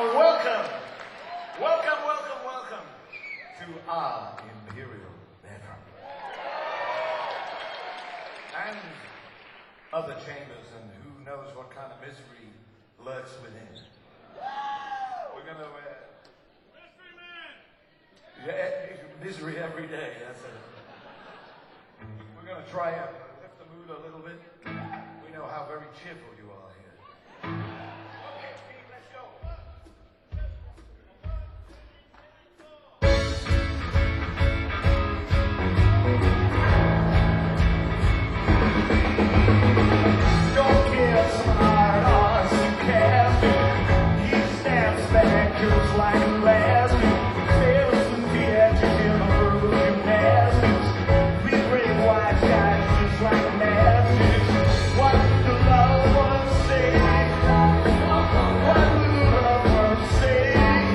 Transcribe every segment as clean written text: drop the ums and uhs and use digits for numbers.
Welcome to our Imperial Bedroom. And other chambers, and who knows what kind of misery lurks within. We're gonna, Mystery Man! Yeah, misery every day, that's it. We're gonna try and lift the mood a little bit. We know how very cheerful you are here. Okay, Steve, let's go. Don't care some hard arts and casting. He snaps back just like a plastic. Sails and theatrics in a world of gymnastics. We bring white guys just like magic. What would the loved ones say? What would the loved ones say?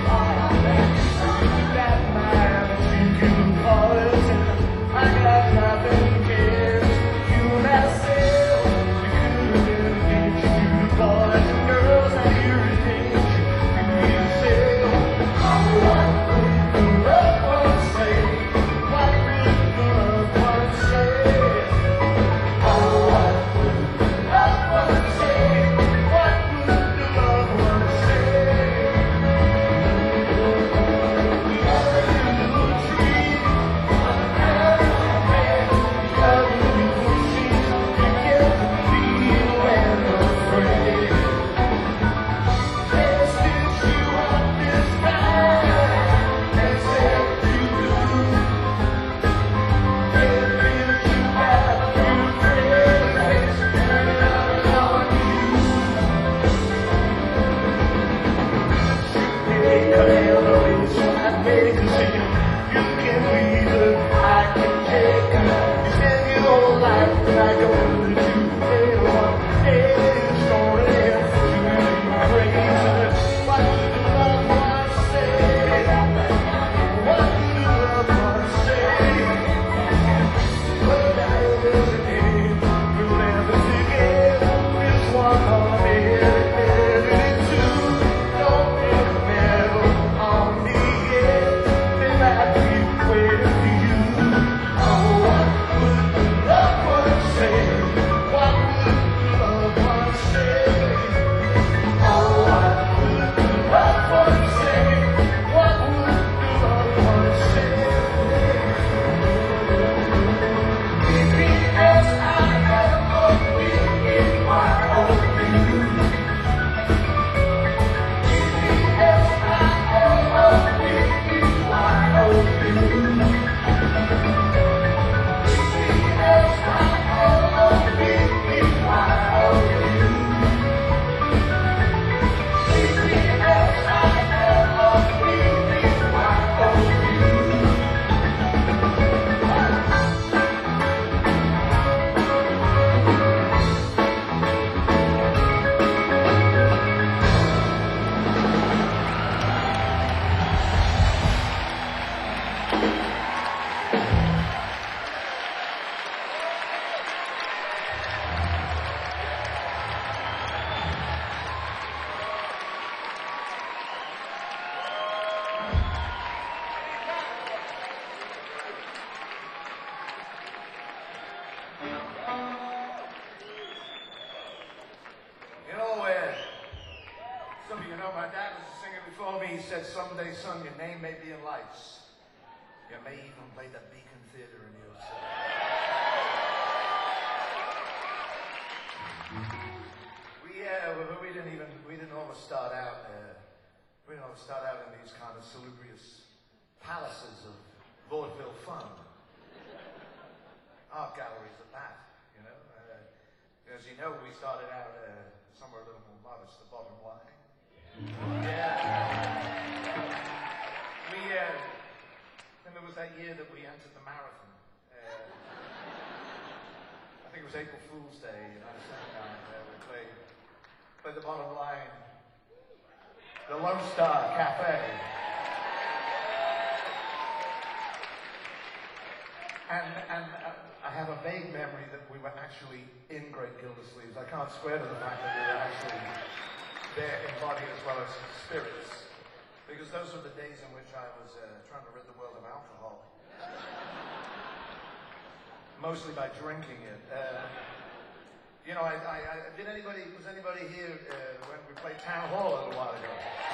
That man thinking poison. I got nothing against you myself. You could have been addicted to the boys and girls that irritate you. You yourself. What would the loved ones say? What would the loved ones say? Oh, what would the loved ones say? What would the loved ones say? We are a little tree, a man, the other little tree, together feel and afraid. Let's fix you up this time, let's set you loose. Get rid of you back through praise, turn it on you. Make a celebration and make a scene. You can leave it, I can take it. You spend your whole life like a woman to pay one. It's only if you crazy. What do the loved ones say? What do the loved ones say? But I will again, we'll never forget. This one on me, and two. Don't make a medal on me yet. They might be waiting for you. Oh, what would the loved ones say? What would the loved ones say? Oh, what would the loved ones say? What would the loved ones say? You know, some of you know my dad was a singer before me. He said, someday, son, your name may be in lights. You may even play the Beacon Theater in New York City. We didn't always start out we didn't always start out in these kind of salubrious palaces of vaudeville fun. Art galleries at that, you know. As you know, we started out somewhere a little more modest, the bottom line. And there was that year that we entered the marathon. I think it was April Fool's Day, and I was saying we played the bottom line, the Lone Star Cafe. And I have a vague memory that we were actually in Great Gildersleeves. I can't swear to the fact that we were actually their embodied as well as spirits. Because those were the days in which I was trying to rid the world of alcohol. Mostly by drinking it. You know, was anybody here when we played Town Hall a little while ago?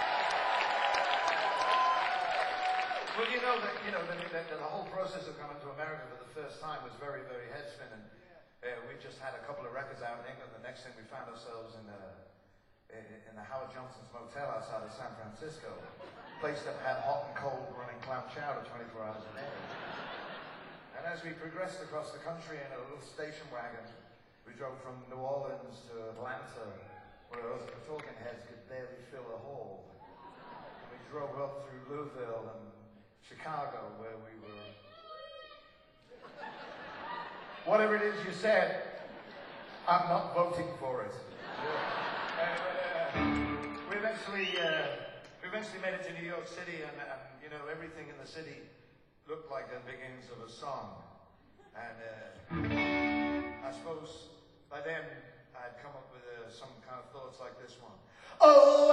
Well, you know that the whole process of coming to America for the first time was very, very head spinning. We just had a couple of records out in England. The next thing we found ourselves in the Howard Johnson's Motel outside of San Francisco, a place that had hot and cold running clam chowder 24 hours a day. And as we progressed across the country in a little station wagon, we drove from New Orleans to Atlanta, where those talking heads could barely fill a hole. And we drove up through Louisville and Chicago, where we were... Whatever it is you said, I'm not voting for it. We eventually made it to New York City, and you know, everything in the city looked like the beginnings of a song. And I suppose by then I'd come up with some kind of thoughts like this one. Oh,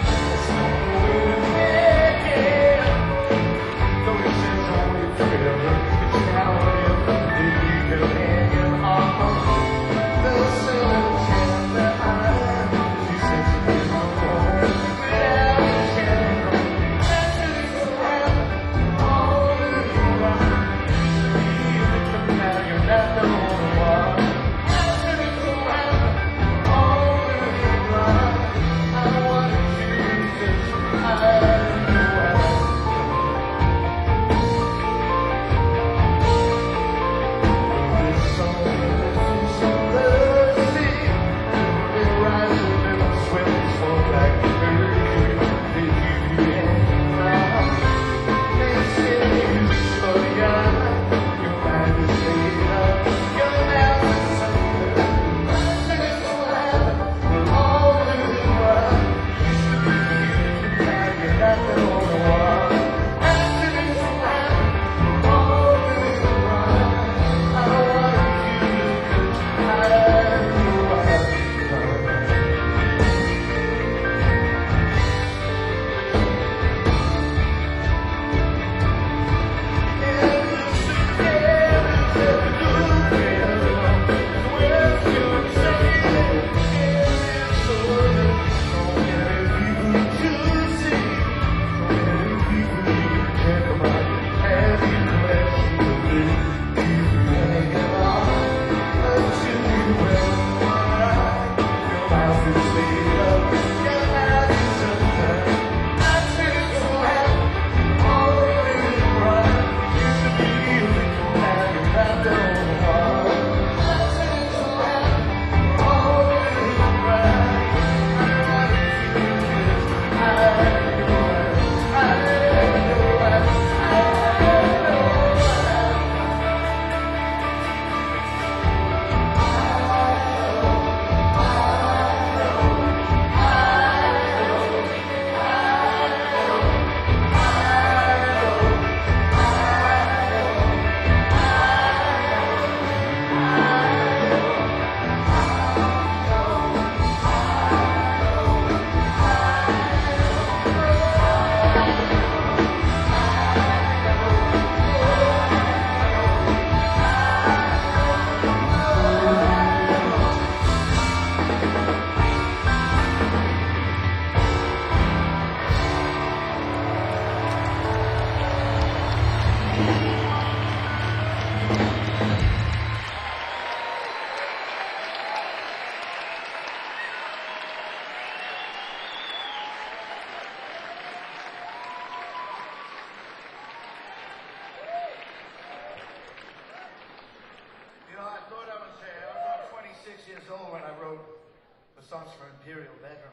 songs for Imperial Bedroom,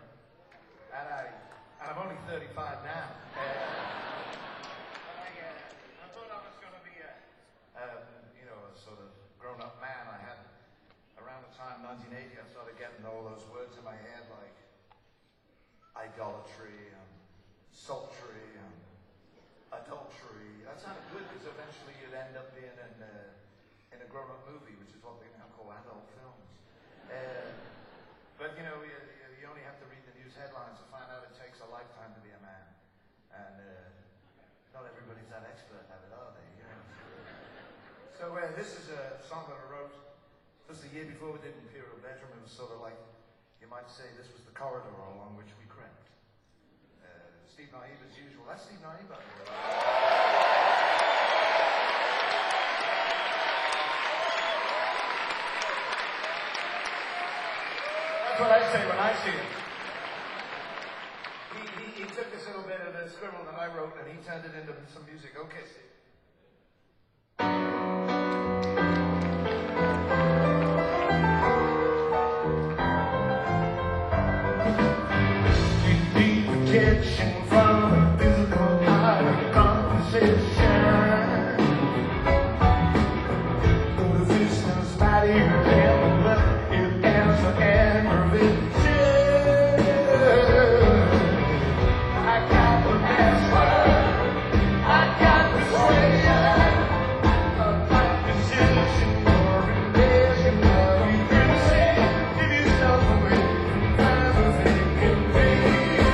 and I'm only 35 now. I thought I was going to be a sort of grown-up man. I had, around the time 1980, I started getting all those words in my head like idolatry and sultry and adultery. That sounded good because eventually you'd end up being in a grown-up movie, which is what they now call adult films. But you know, you only have to read the news headlines So this is a song that I wrote just the year before we did Imperial Bedroom. It was sort of like, you might say, this was the corridor along which we crept. Steve Naive as usual. That's Steve Naive, by the way. That's what I say when I see him. He took this little bit of the scribble that I wrote and he turned it into some music. Okay, Steve. Protection from physical composition. Though the distance mighty remember, it ends the aggravation. I got the password, I got the sway. A composition or invasion of you can say, give yourself away from everything in vain.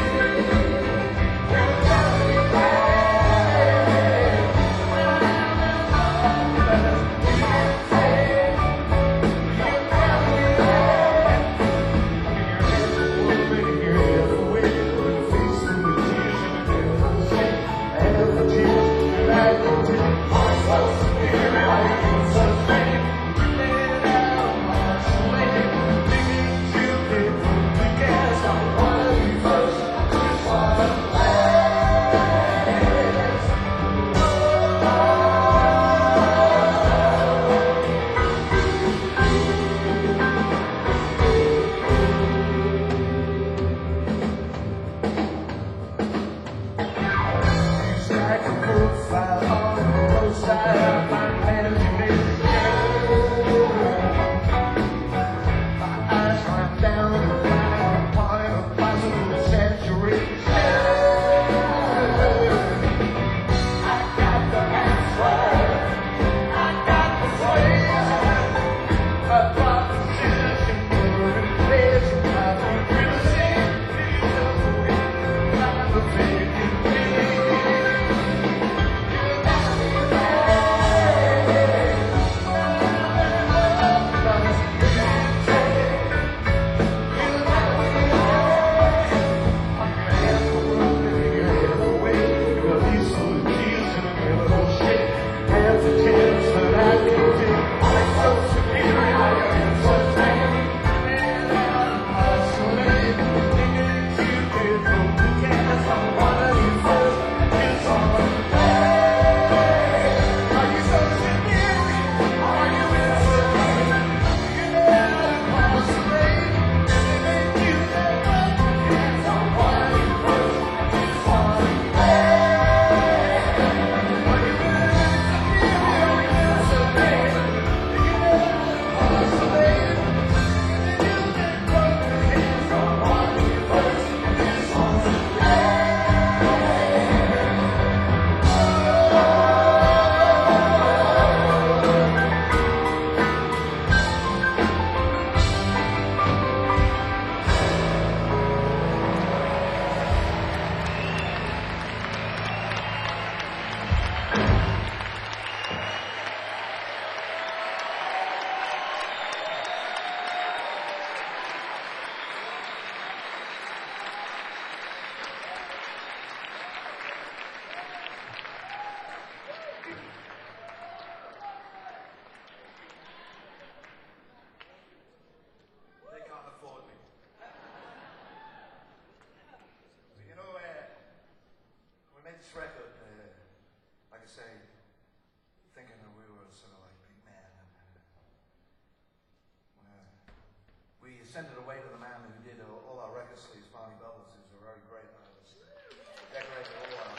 Sent it away to the man who did all our record sleeves, Barney Bubbles, who's a very great artist. Decorated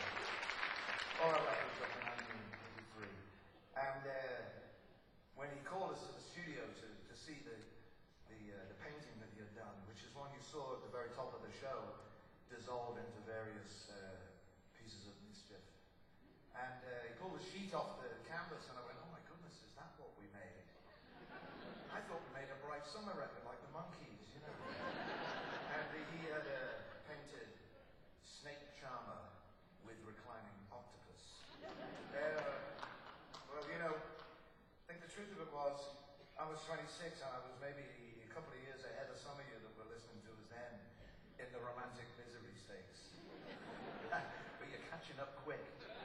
all our records up in 1983. And when he called us to the studio to see the painting that he had done, which is one you saw at the very top of the show, dissolve into various pieces of mischief. And he pulled the sheet off the canvas, and I went, oh my goodness, is that what we made? I thought we made a Bright Summer record like the Monkees, you know. And he had painted Snake Charmer with reclining octopus. Well, you know, I was 26 and I was maybe a couple of years ahead of some of you that were listening to us then in the romantic misery stakes. But you're catching up quick.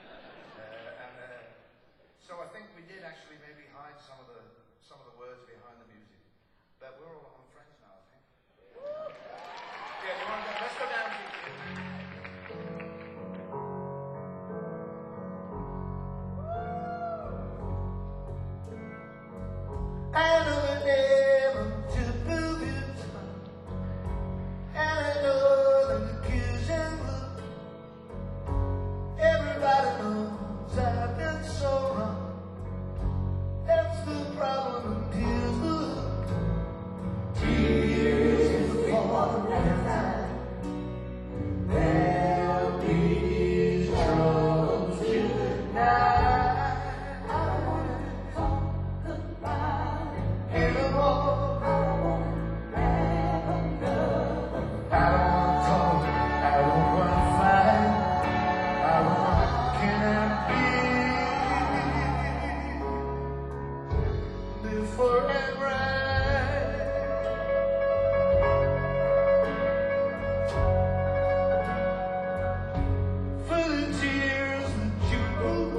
So I think we did actually maybe hide some of the words behind the music. But we're all on friends now, I think. Yeah, you want to go? Let's go down to I know the name to prove you time, and I know the accusing look. Everybody knows I've been so wrong. That's the problem, and here's the hook. Tears fall every time. There'll be troubles tonight. I don't wanna talk about it anymore. I don't wanna have another. I don't wanna talk. I don't wanna fight. I want can I live forever. For the tears that you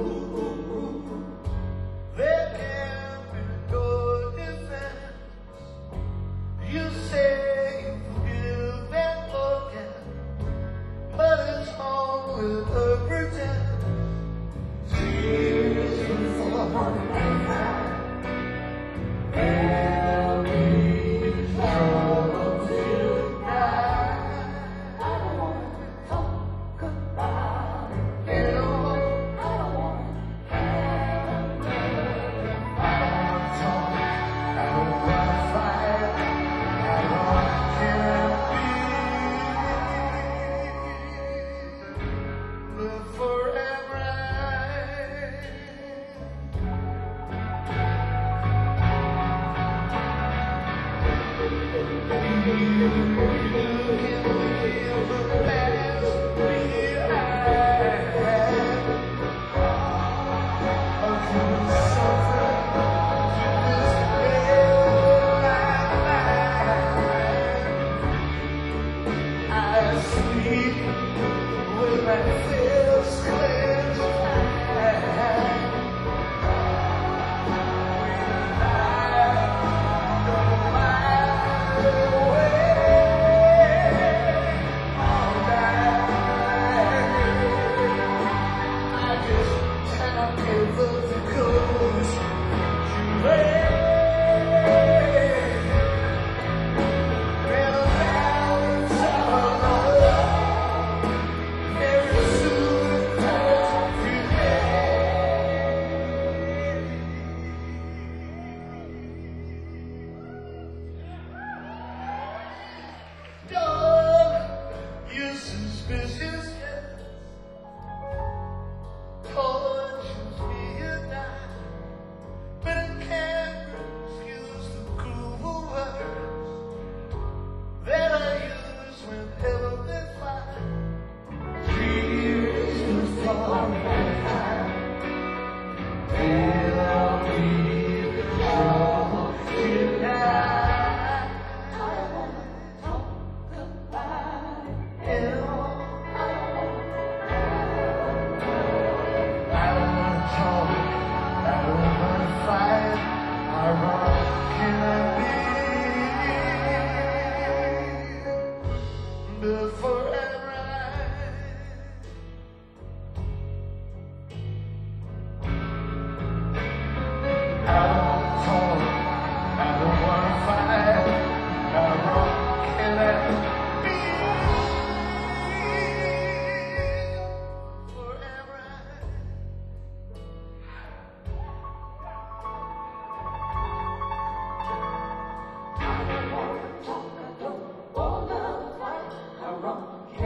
there can be no defense. You say you forgive and forget, but it's all with a pretense. Tears fall and cry. There'll be trouble tonight. I don't wanna talk about it anymore. I don't wanna have another. I don't wanna talk. I don't wanna fight. I don't care be live forever. You're suspicious, yes. Tortures me at night, but it can't excuse the cruel words that I use whenever they fight. Tears will fall and hide. There'll be trouble tonight. I don't wanna talk about it anymore. I don't wanna talk. I don't wanna fight. How wrong can I be? Live forever. I don't talk. I don't wanna fight. How wrong can I be? Forever. I don't wanna talk. I don't wanna fight. How wrong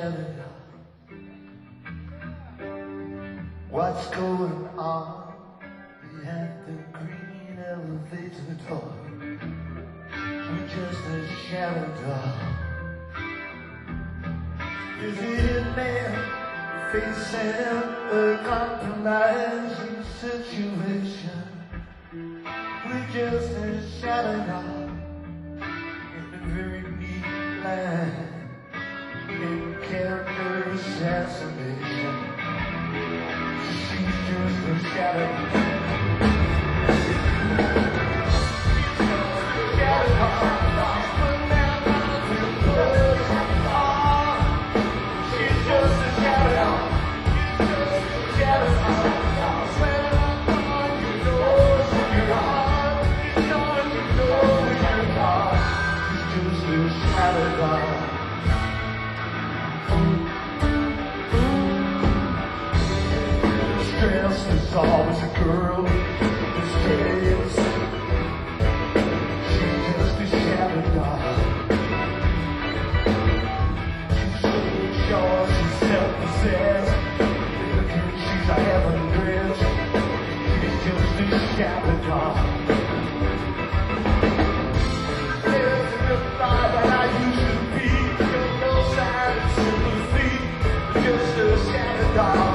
shattered. What's going on at the green elevator door? We're just a shattered. Is it man facing a compromising situation? We're just a shattered in a very neat line. In character assassination, she's just a shadow. There's always a girl who's scared. She's just a shadow doll. She's sure she's self-possessed. She's a heaven dress. She's just a shadow doll. There's a thought that I used to be. You're no sign of sympathy. Just a shadow doll.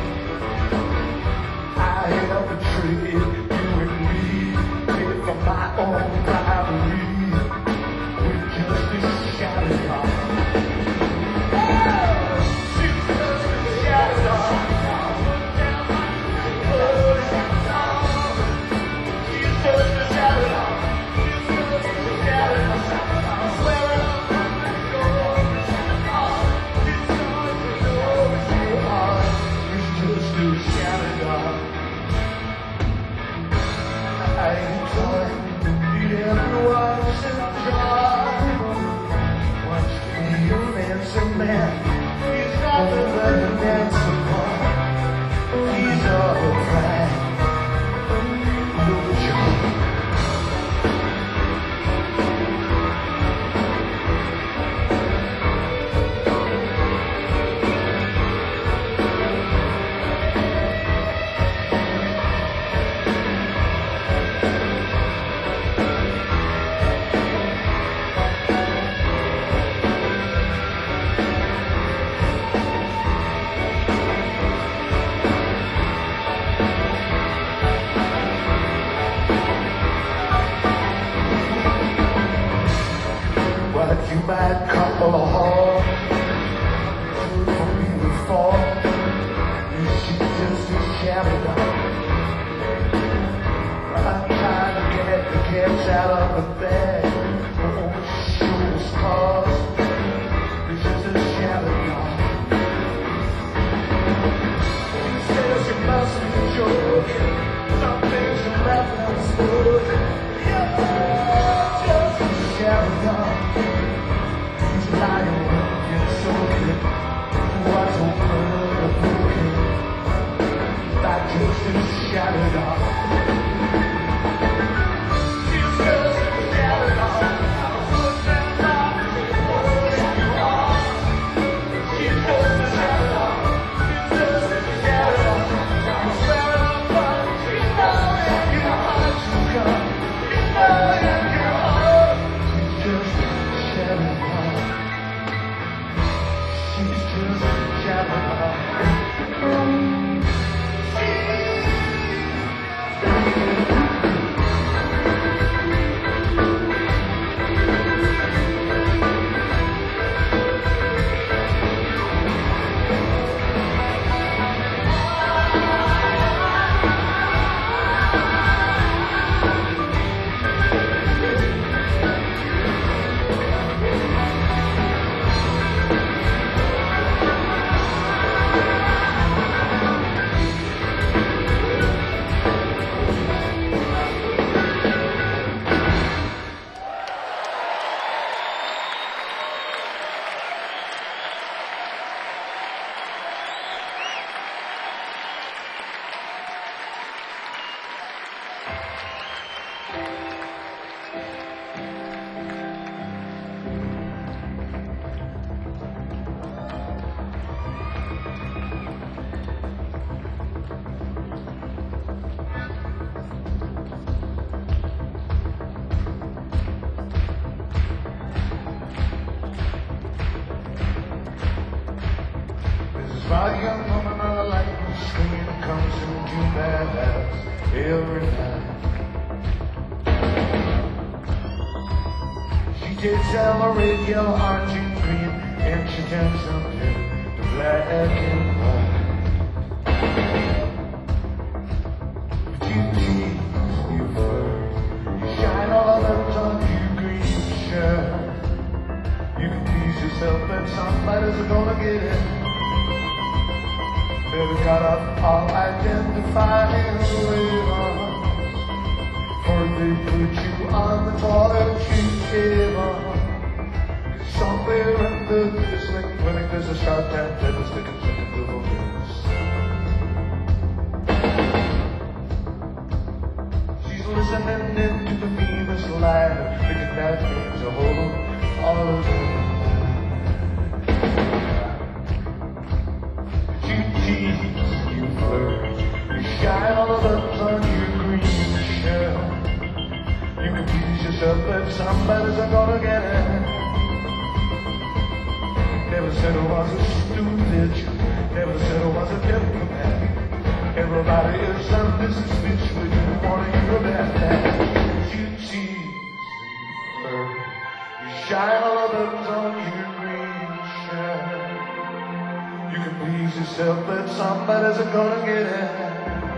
You and me, live for my own rivalry. We're just a shadow doll. She's just a shadow doll. She's just a shadow doll. She's just a shadow doll. I swear I'm she's gone to know you are. She's just a shadow doll. Everyone's in charge. Wants to be a handsome man. He's nothing but a handsome boy. He's all right. No joke. You might couple a hard for me to fall. She's just a shadow doll. I'm trying to get the cats out of the bag. Oh, show scars. It's just a shadow doll. She says you must be joking. Some things are left unspoken. Yeah, just a shadow doll. Shadow doll. She's just a shadow doll. She's just a shadow doll. She's just a shadow doll. I swear I'm fun. You know in your heart you come. You know in your heart. She's just a shadow doll. She's just a shadow doll. Spot a young woman on a lightning screen comes into that house every night. She takes out a red, yellow, orange, and green, and she turns them to black and white. But you tease, you flirt, you shine all the letters on your green shirt. You can tease yourself, but somebody's gonna get it. Never got up all identifying labels, for they put you on the toiletry table. Somewhere in the whistling clinic there's a sharp tap devil sticking to the wilderness. She's listening into the famous line, thinking that means a whole all of it. You flirt, you shine all the buttons on your green shirt. You can please yourself, but somebody's gonna get it. Never said I was a stupid, never said I was a diplomat. Everybody is on this bitch with you wanting to go back. You tease, you flirt, you shine all the buttons on your green shirt. You can please yourself, but somebody's gonna get it.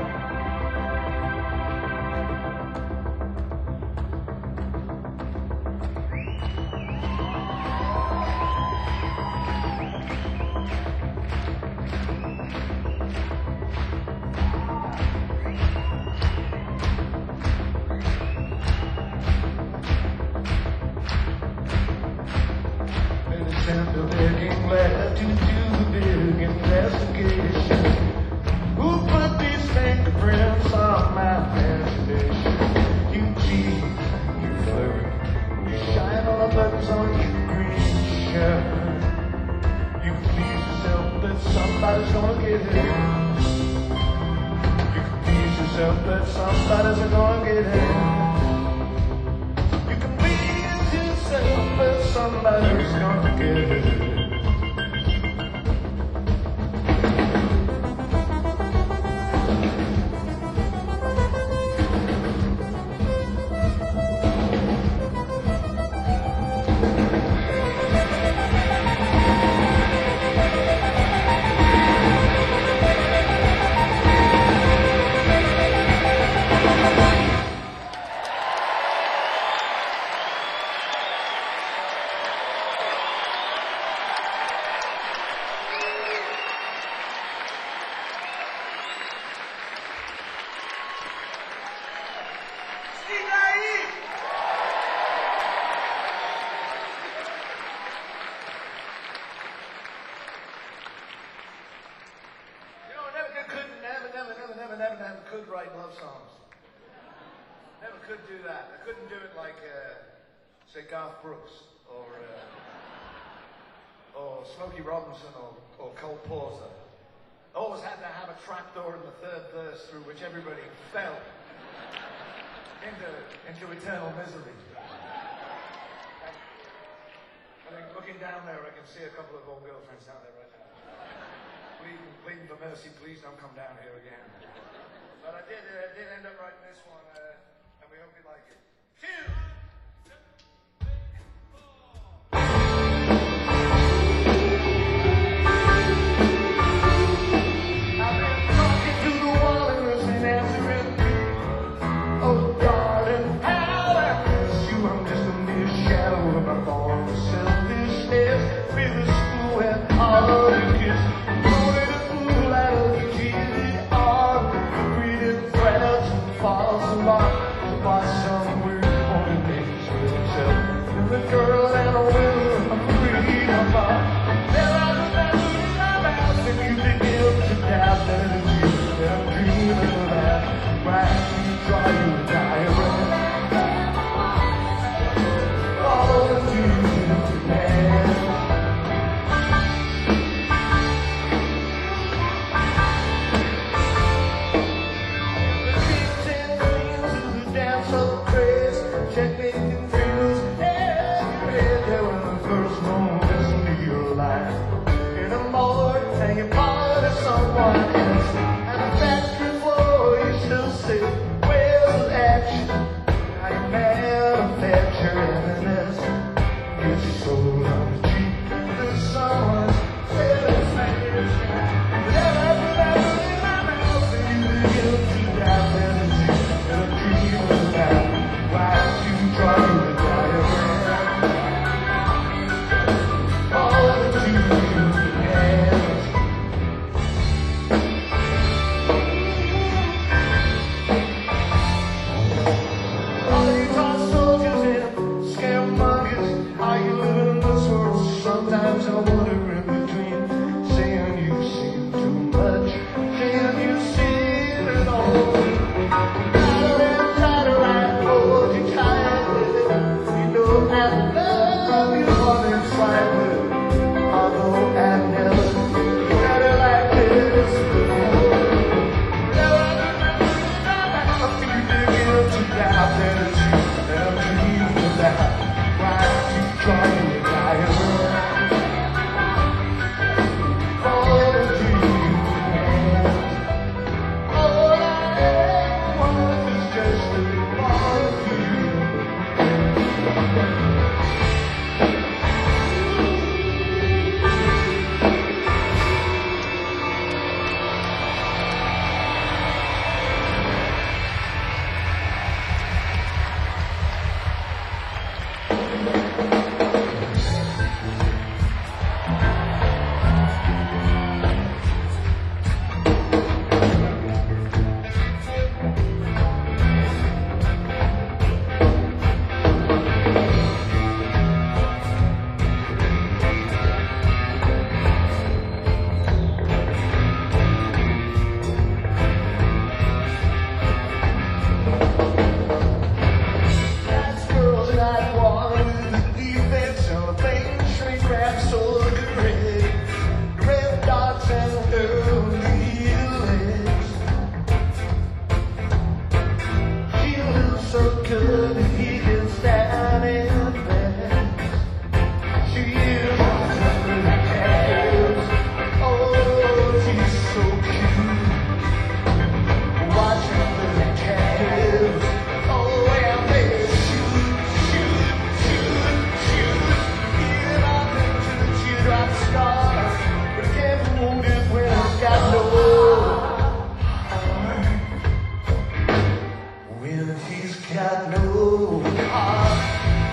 They send a begging letter to do the big investigation. Who put these fingerprints on my imagination? You cheat, you flirt, you shine all the buttons on your green shirt. You can please yourself, but somebody's gonna get it. You can please yourself, but somebody's gonna get it. You can please yourself, but somebody's gonna get it. Never could write love songs. Never could do that. I couldn't do it like, say, Garth Brooks or Smokey Robinson or Cole Porter. Always had to have a trapdoor in the third verse through which everybody fell into eternal misery. I think looking down there, I can see a couple of old girlfriends down there right now. Pleading for mercy, please don't come down here again. But I did end up writing this one, and we hope you like it. Cheers! I've been talking to the wall and listening, answering. Oh, darling, how I miss you. I'm just a mere shadow of my former selfishness. With a school and all the kids. False alarm, by some weird and early legs. He looks so good that he can stand in bed. She is under the cactus. Oh, she's so cute. Watching the cactus. Oh, and they shoot. Get up into the teardrop star. But I can't hold it when I've got no heart. When he's got no heart.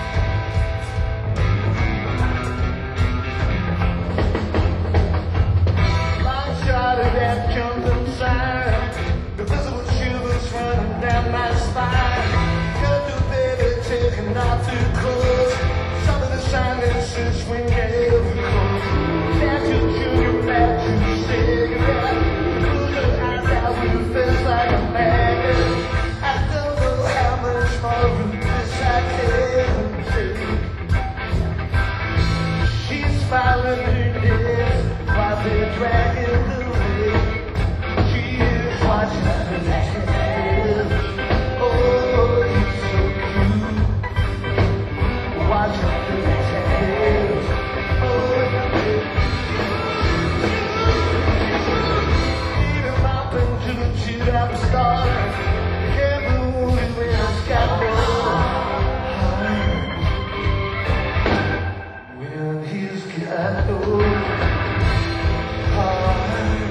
Long shot of that jumping sign. The visible shivers running down my spine. Cut the baby taking off too close. Some of the silences when you ever close. Natural sugar, natural cigarette. Put her eyes out with her face like a magnet. I don't know how much more of this I can take. She's smiling her lips while they're dragging the way. She is watching the cactus. Oh, he's so cute. Watching the cactus. Oh, lead him up into the teardrop star. Can't move it when it's got no heart. When he's got no heart.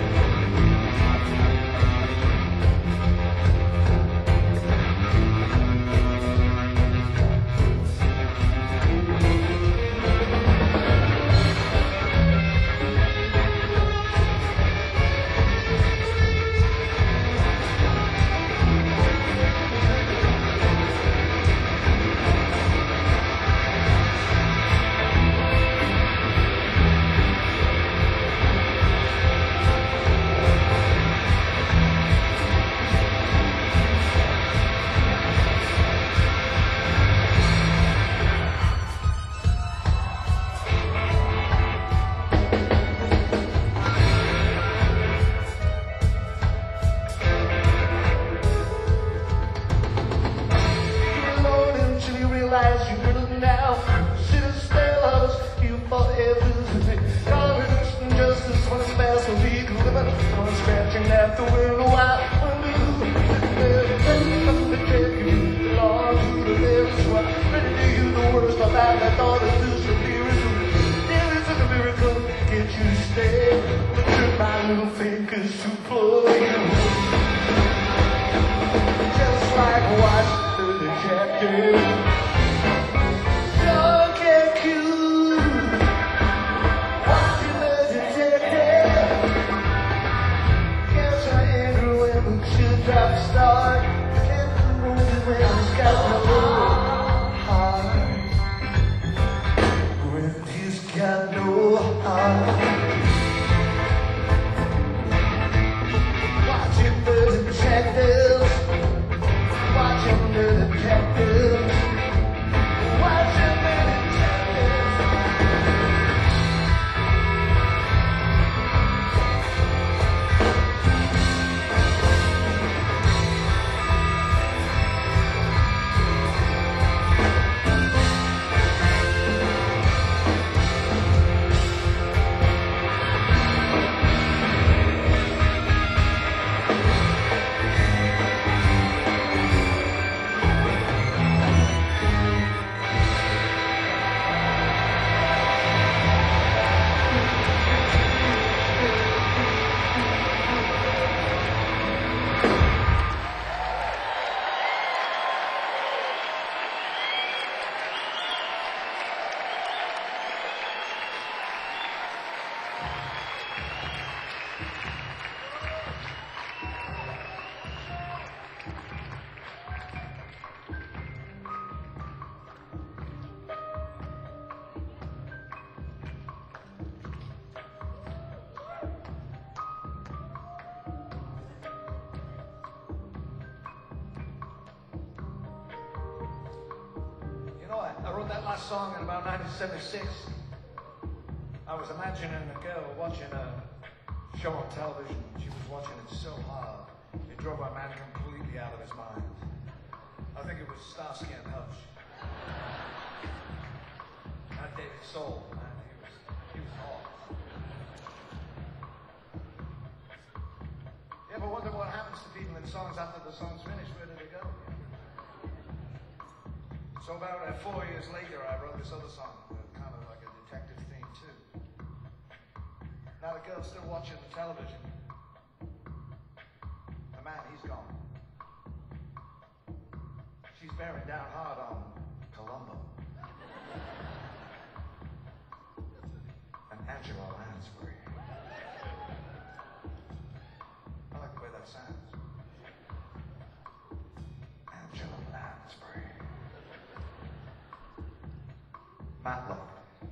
You're alone until you realize you're riddled now. Sit and stay lovers, you forever. Tolerance and justice, one fast and legal limit. One scratching at the window while the check belong to the left. So I'm ready to use the worst of that thought that this should be resumed. There is a miracle, get you to stay. But turn my little fingers to plug you. Just like watch the cactus. So cute. Watching the detective. Guess I anger when the teardrop start. Can't move it when it's got no heart. When he's got no heart. Watching the detectives. Watching the detectives. Watching the detectives. I wrote that last song in about 1976. I was imagining a girl watching a show on television. She was watching it so hard, it drove our man completely out of his mind. I think it was Starsky and Hutch. Not David Soul, man. He was hard. You ever wonder what happens to people in songs after the song's finished? Where do they go? So about 4 years later, I wrote this other song, kind of like a detective theme too. Now the girl's still watching the television. The man, he's gone. She's bearing down hard on Columbo. And Angela Lansbury. I like the way that sounds. Angela Lansbury. Matlock.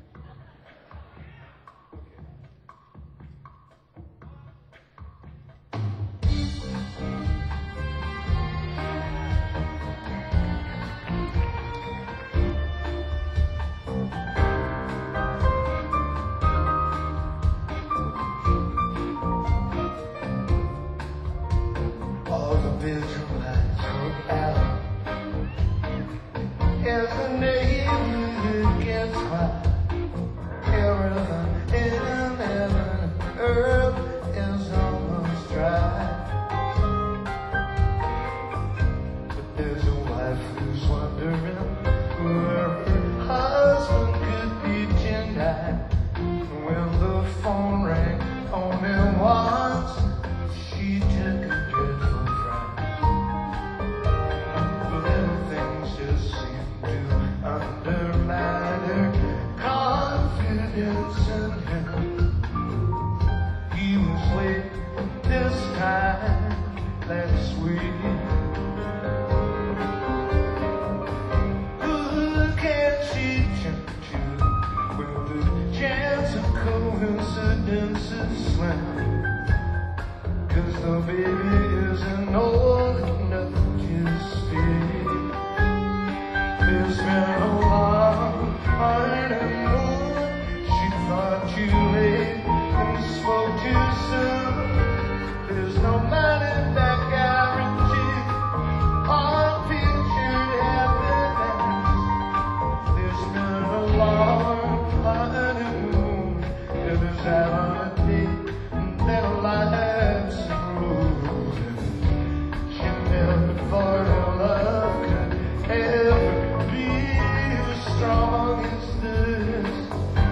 All the bedroom lights are out. As the neighborhood gets quiet, everything in heaven and earth is almost dry. But there's a wife who's wondering where her husband could be tonight. When the phone rang only once, she took a dreadful fright. Little things just seem to undermine her confidence in him. He was late this time last week. Who can she turn to when the chance of coincidence is slim? 'Cause the baby isn't old enough to speak. There's been a long honeymoon. She thought too late and spoke too soon. There's no money back guarantee on future happiness. There's been a long honeymoon. It is out on a date and then a life's improved. She never thought her love could ever be as strong as this.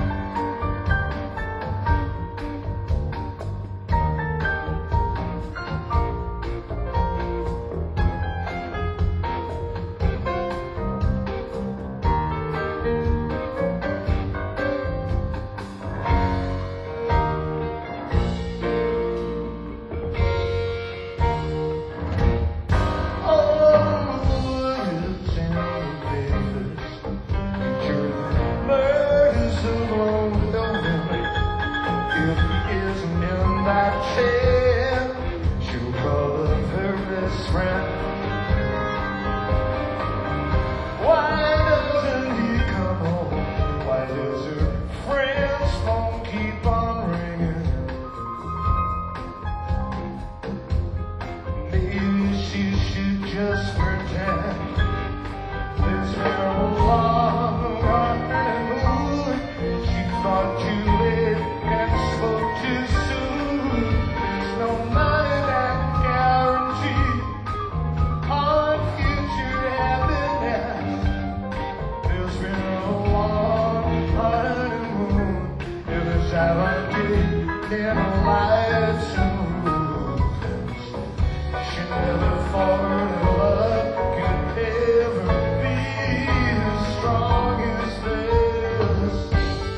Just pretend there's been a long honeymoon. She thought too late and spoke too soon. There's no money back guarantee on future happiness. There's been a long honeymoon. It was out on date, then a life's improved. She never thought her love could ever be as strong as this.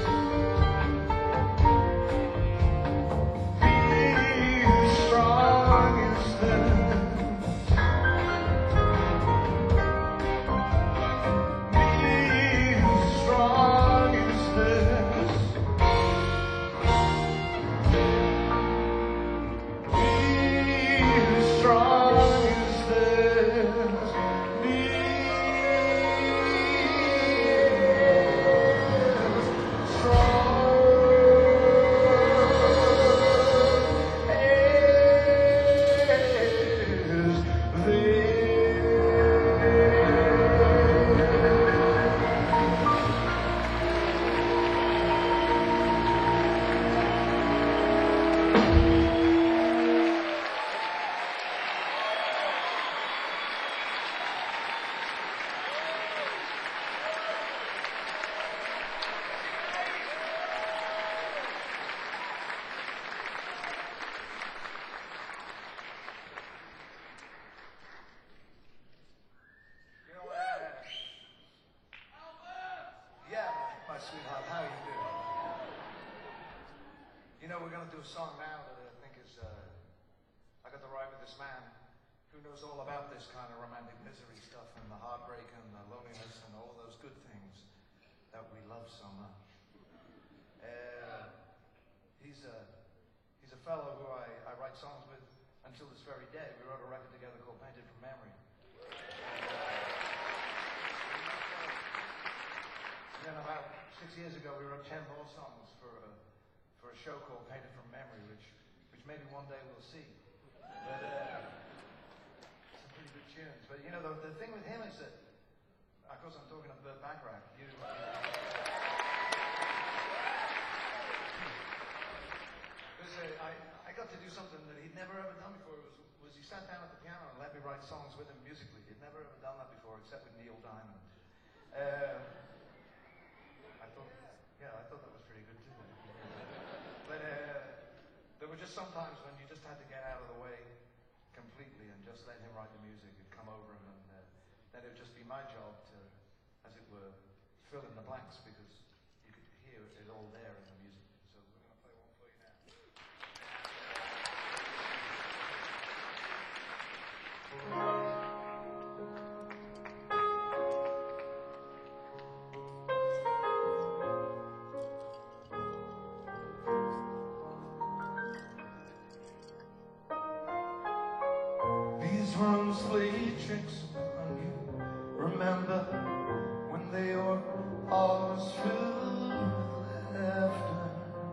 Be as strong as this. Be as strong as this. Be as strong as this. Be strong. a song now that I think is, I got to write with this man who knows all about this kind of romantic misery stuff and the heartbreak and the loneliness and all those good things that we love so much. He's a fellow who I write songs with until this very day. We wrote a record together called Painted from Memory. And then about 6 years ago, we wrote 10 more songs for a show called Painted from Memory, which maybe one day we'll see. But some pretty good tunes. But you know, the thing with him is that, of course, I'm talking of Burt Bacharach. I got to do something that he'd never ever done before. Was he sat down at the piano and let me write songs with him musically. He'd never ever done that before, except with Neil Diamond. I thought that was pretty good too. But there were just some times when you just had to get out of the way completely and just let him write the music. It'd come over him, and then it would just be my job to, as it were, fill in the blanks because you could hear it all there in the music. So we're going to play one for you now. These rooms play tricks on you. Remember when they were always filled with laughter?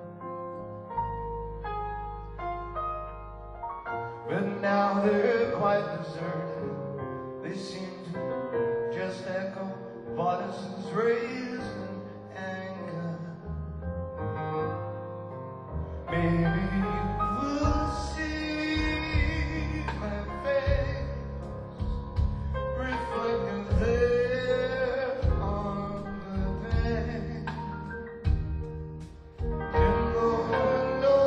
But now they're quite deserted. They seem to just echo voices raised in anger. Maybe you will see my face reflected there on the bank. In the window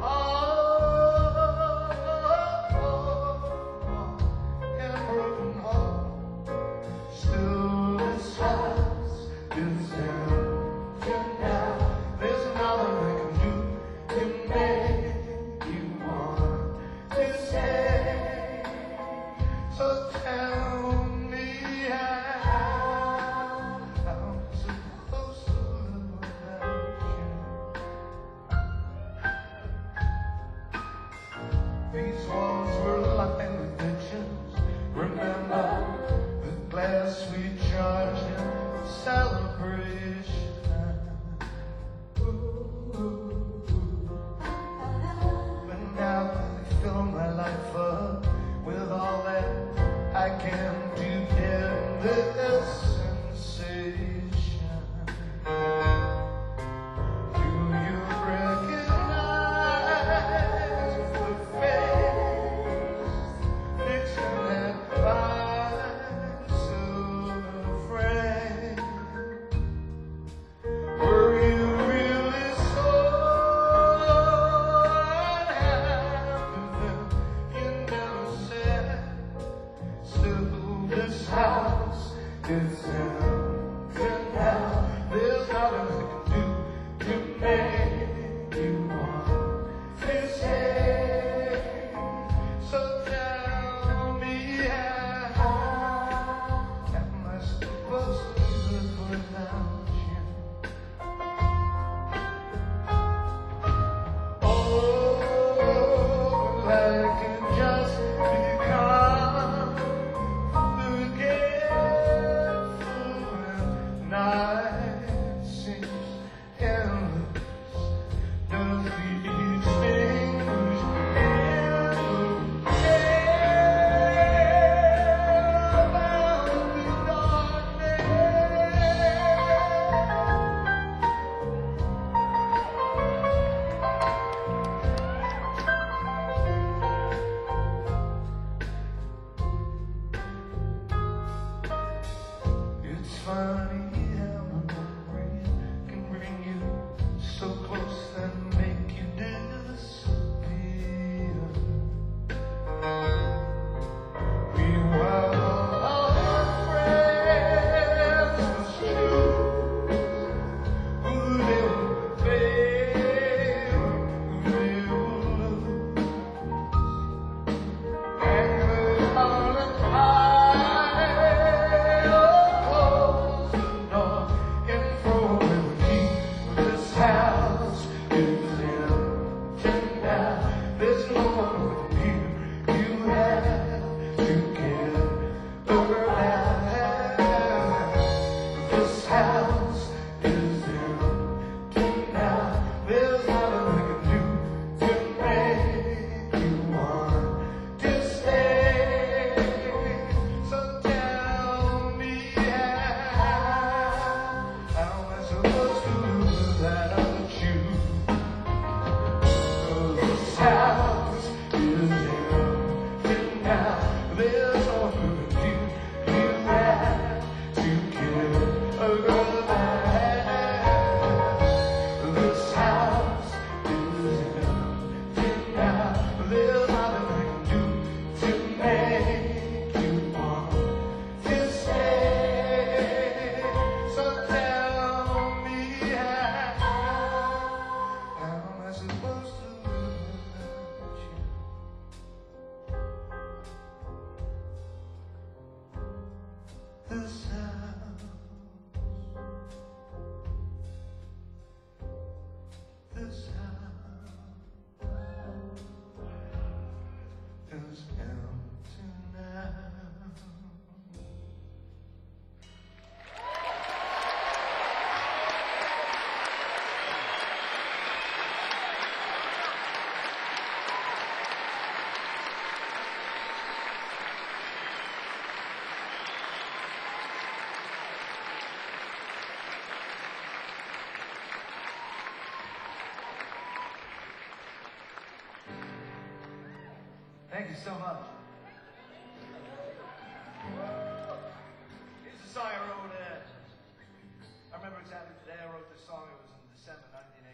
and broken heart, still this house is empty now. There's nothing I can do to make you want to stay. So tell me how I'm supposed to live without you. These walls were lined with pictures. Remember the glass we charged in celebration. But now they fill my life up with all that I can do in this sensation. Do you recognize the face next to that fine silver frame? Were you really so unhappy that you never said? Still, this house is empty now. There's nothing I can do to make you want to stay. So tell me how am I supposed to live without you? Oh, I can just become forgetful. Thank you so much. Here's a song I wrote. I remember exactly the day I wrote this song. It was in December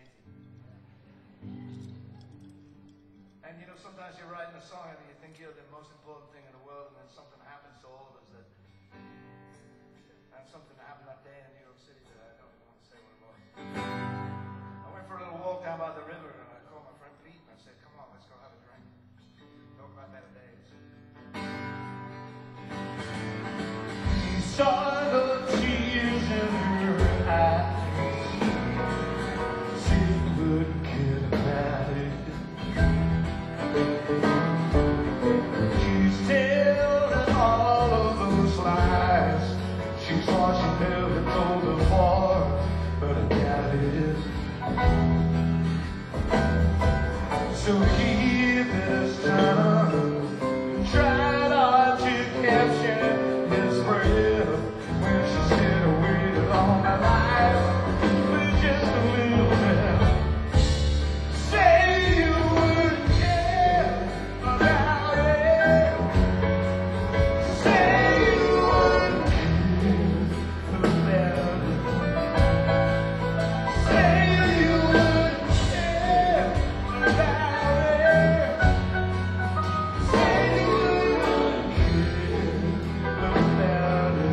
1980. And you know, sometimes you're writing a song and you think you're the most important thing in the world, and then something happens to all of us that. And something happened that day in New York City that I don't even want to say what it was. I went for a little walk down by the river and I called my friend Pete and I said, "Come on, let's go have a drink. Talk about better days." He saw the tears in her eyes. She wouldn't care about it. She's telling all of those lies. She's watching never told before, but I doubt it. So here this time, tried hard to capture his breath when she said, "I waited all my life for just a little bit." Say you wouldn't care about it. Say you wouldn't care about it. Say you wouldn't care about it. Say you wouldn't care about it.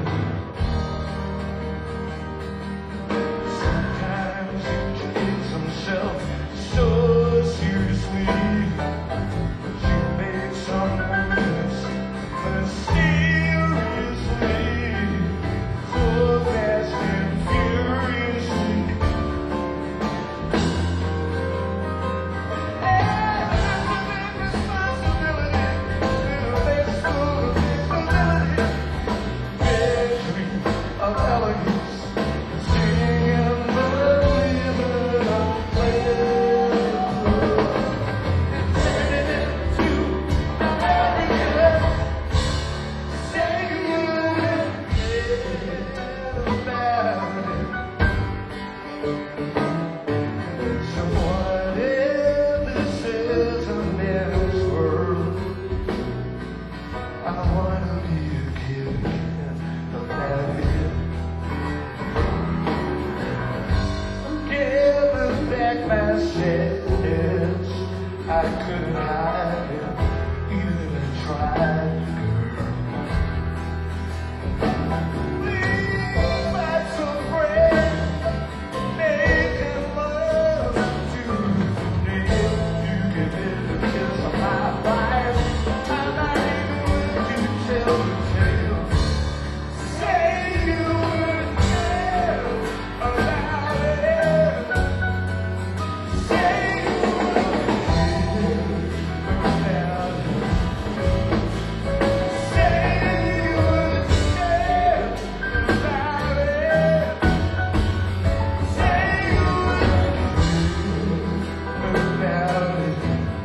Sometimes he takes himself so seriously, but you make some moves mysteriously, so fast and furiously. Responsibility, little less full of disability. Bad dream of elegance, singing the limit of pleasure. Turning into American, saying you wouldn't care about it. So whatever says in this world, I wanna be a kid again about it. Give back my sadness. I couldn't hide it, even if I tried, girl. Please, my some friend, making love to me. You give it a kiss on my life. I'm not even willing to tell the tale. Say you wouldn't care about it. Say you wouldn't care about it. Say you wouldn't care about it. Say you wouldn't care about it.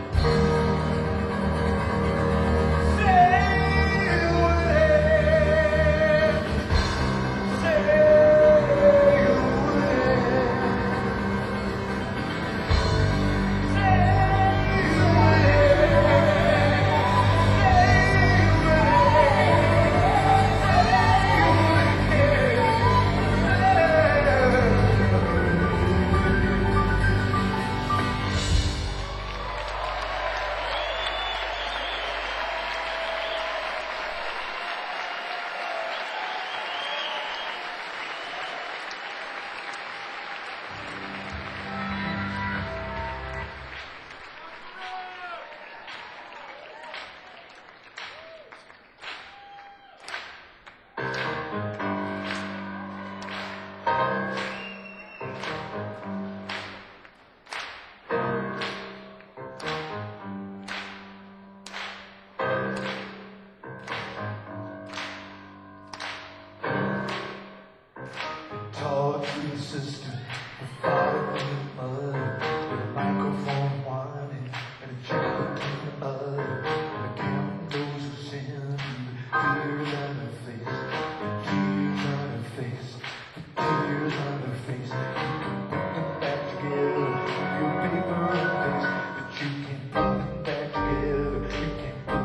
Taught your sister to follow in mud, with a microphone whining and a chicken in the mud. And the camera knows who sent the tears on her face, the tears on her face, the tears on her face. You can put them back together with your paper and paste, but you can't put them back together. You can't put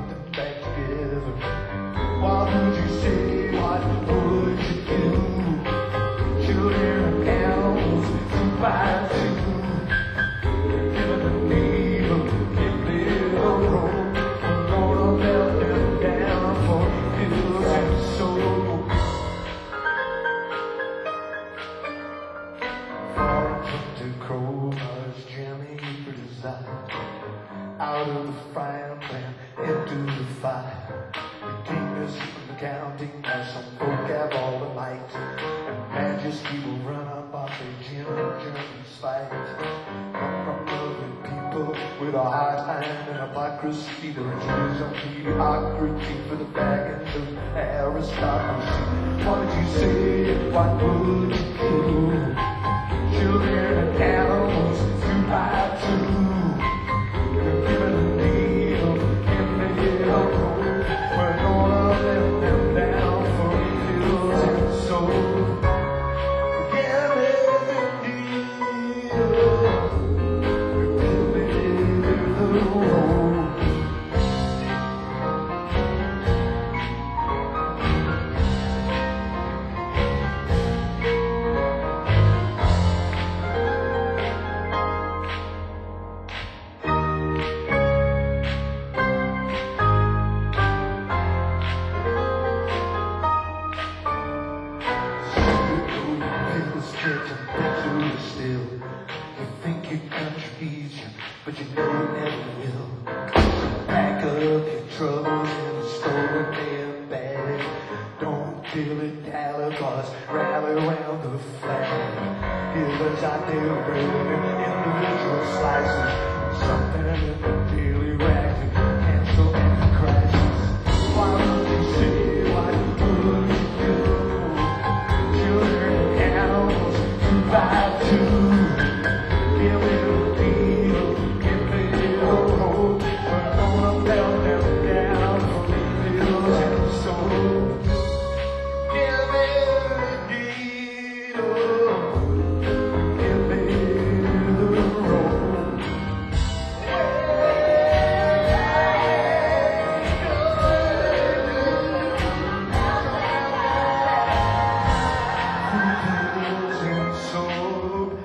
of the frying pan into the fire. The king is in the counting as some folk have all the might. And majesty will run up off their gin and Germans fight. Come from loving people with a hard hand and hypocrisy. The Jews of mediocrity for the back end of aristocracy. What did you say? What would you do? Children and animals, 2 by 2. You're given a needle in the yellow road. We're gonna let them down for pills and soap. Give me the needle. Give me the road. You think your country needs you, but you know it never will. Pack up your troubles in a stolen damn bag. Don't dilly-dally, boys, rally around the flag. Give us our daily individual slices. Something in the daily rags and cancel any crisis. Why would you say, why would you do? Children and animals, 2 by 2. Give me the deal, give me the hope. We're gonna melt them down for pills and soap. Give me the deal, give me the rope. Pills and soap.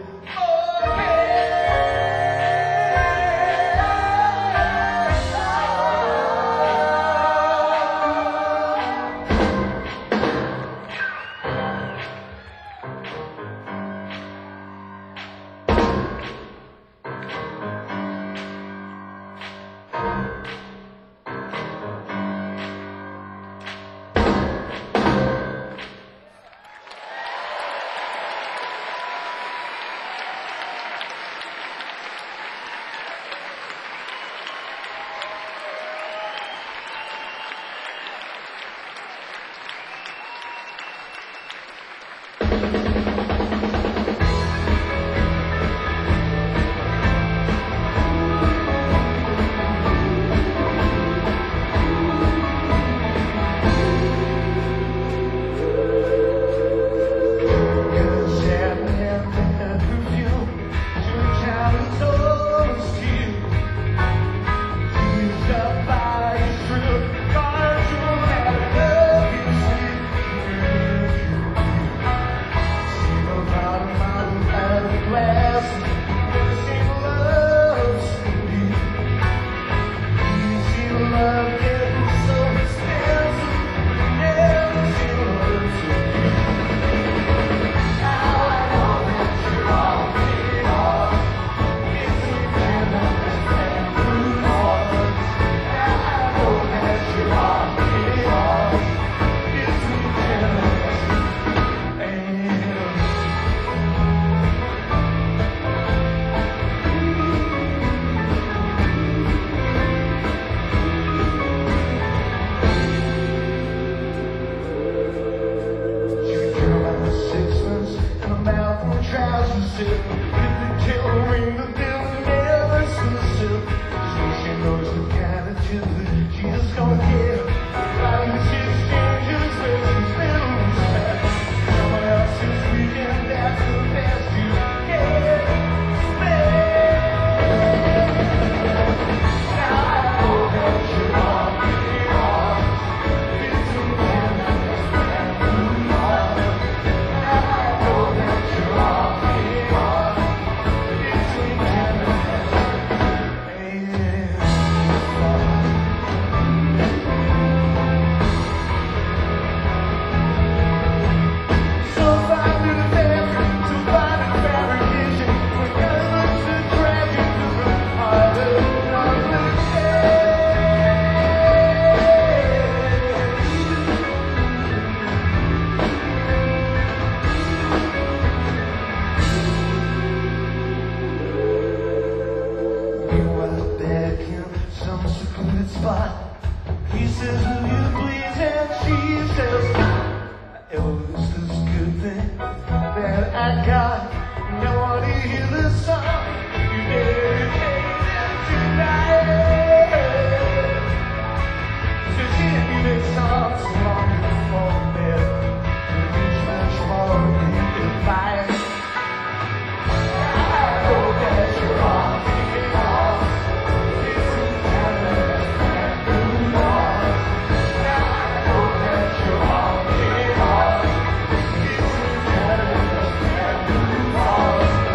spot. He says, will you please? And she says, Elvis, this good thing that I got. And I want to hear the song. You better take them tonight. So she had me this song so long before bed. There's much more than you can find. I know that you're on the lost. This is Canada's brand new law. Now I know that you're on the lost. This is Canada's brand new law.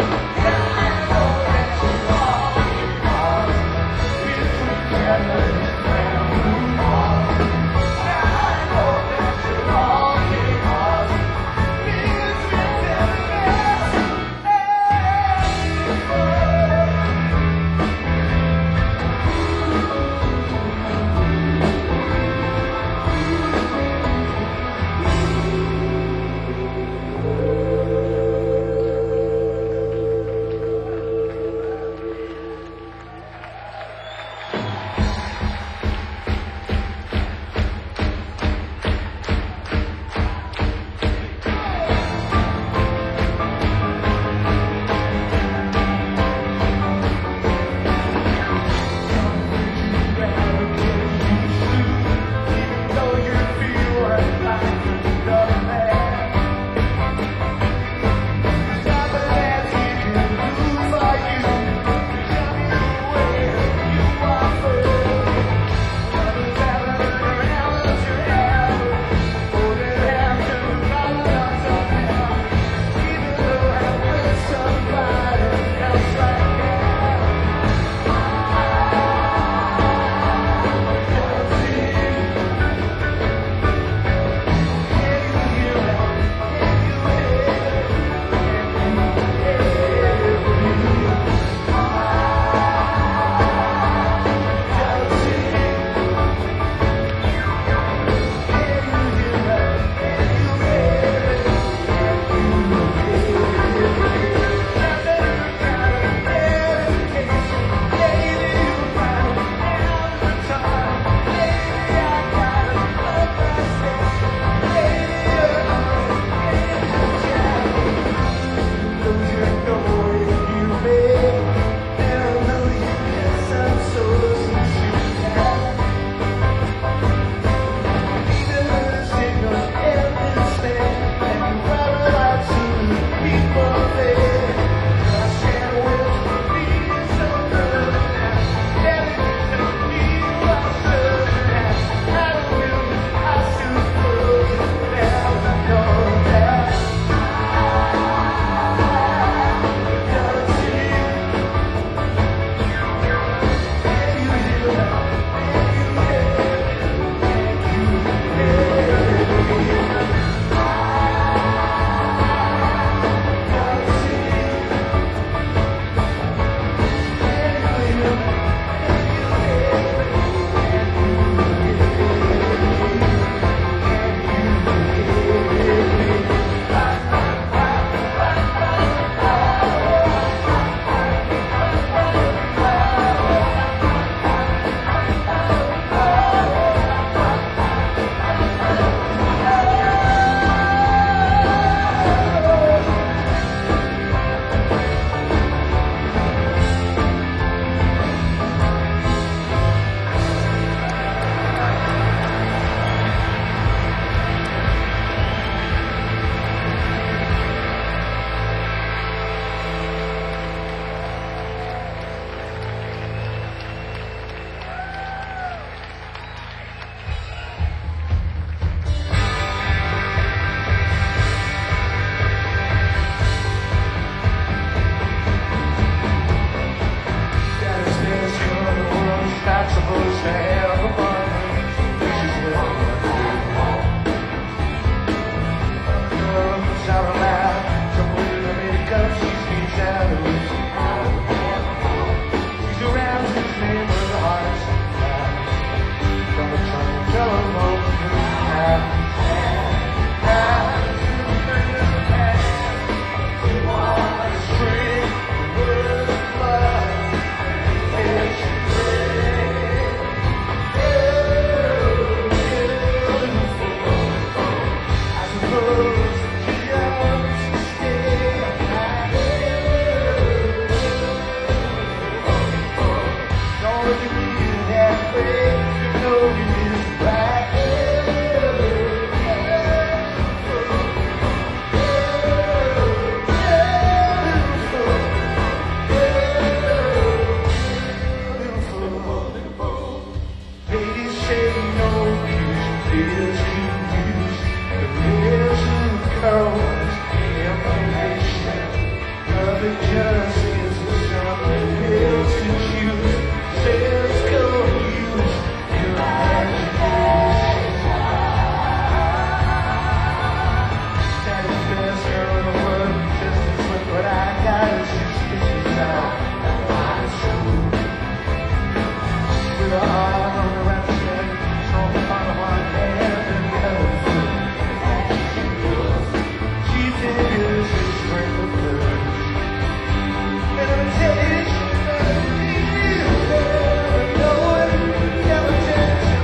know it is right. Ladies say no use, is use. The players who comes information. Love it just is something else to choose. Says go use your imagination. Daddy's best girl in the world, just as sweet, but I got a suspicion out. I'm sure. With a heart on the right side, strong upon one hand and the other foot. She figures his strength of courage. Meditation, never knowing, never tension,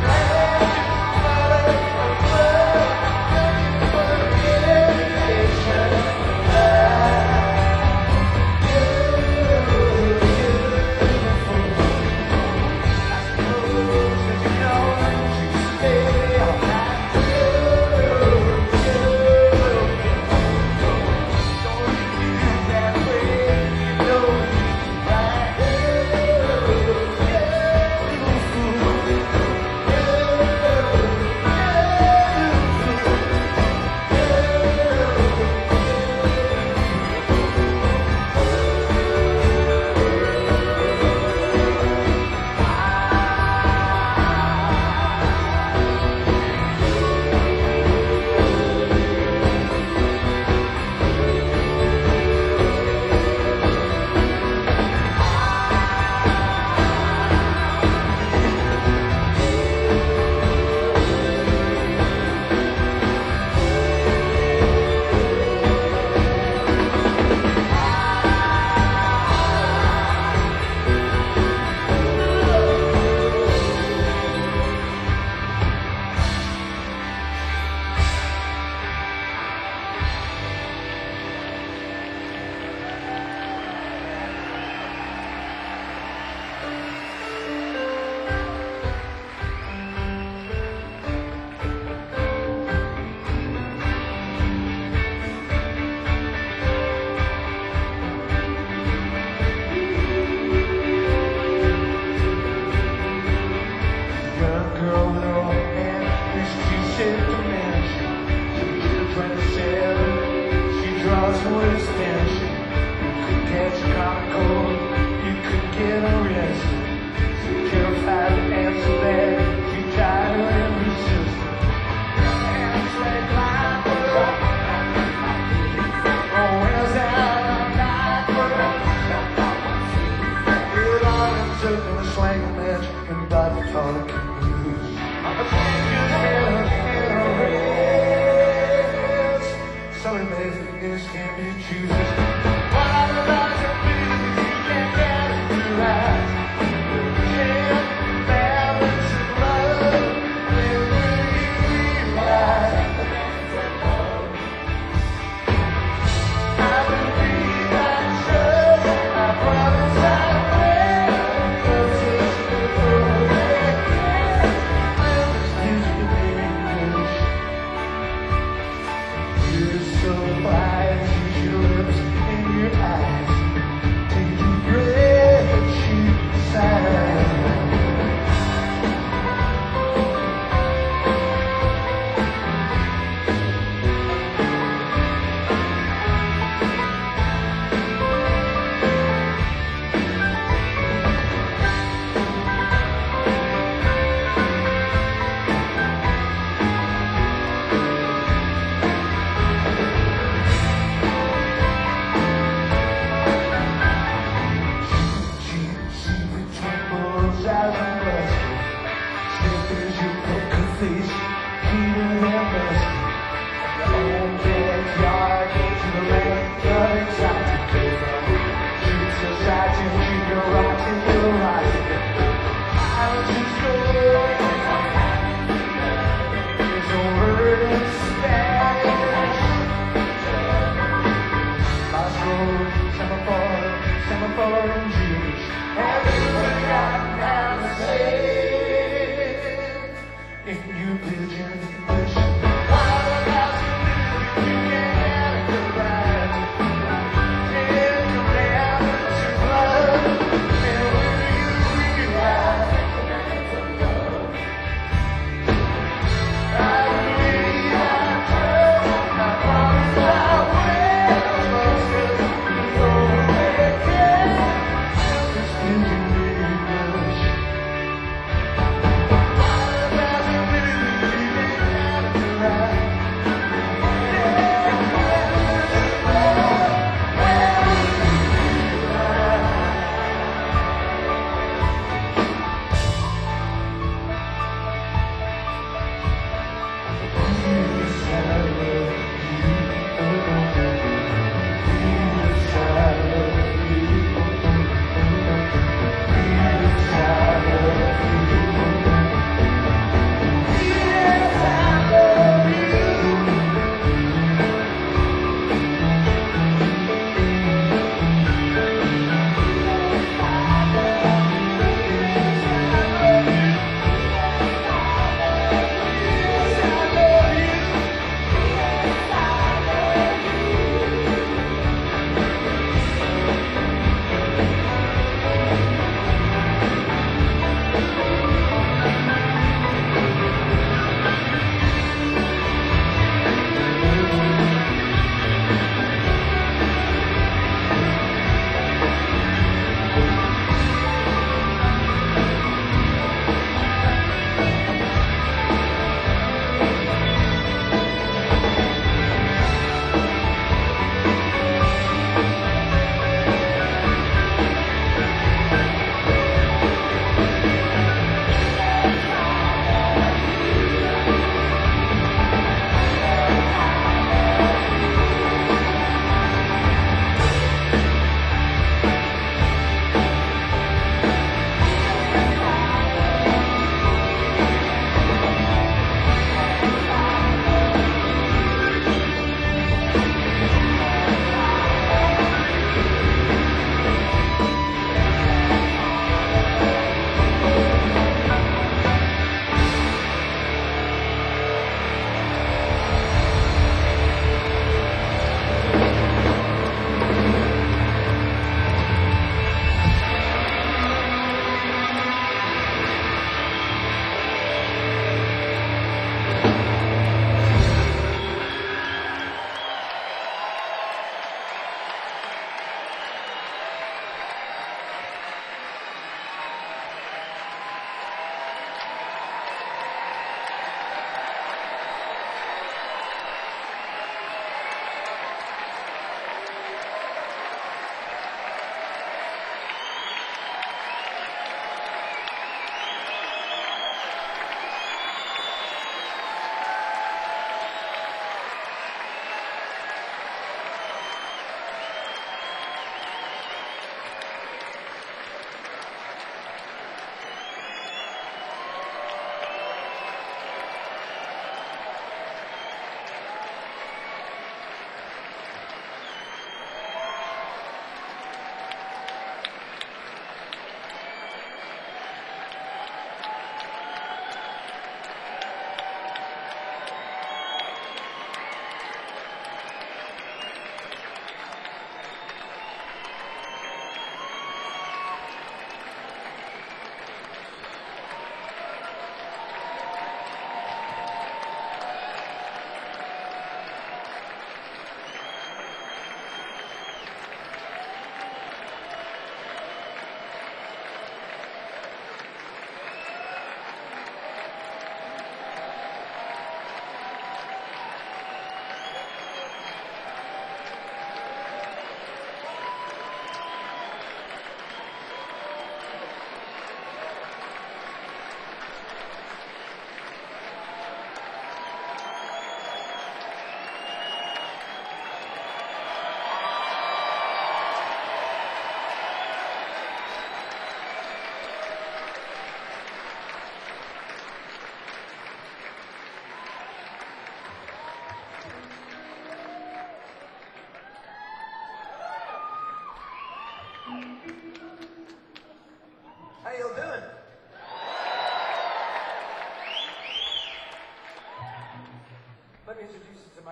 so quiet, use your lips and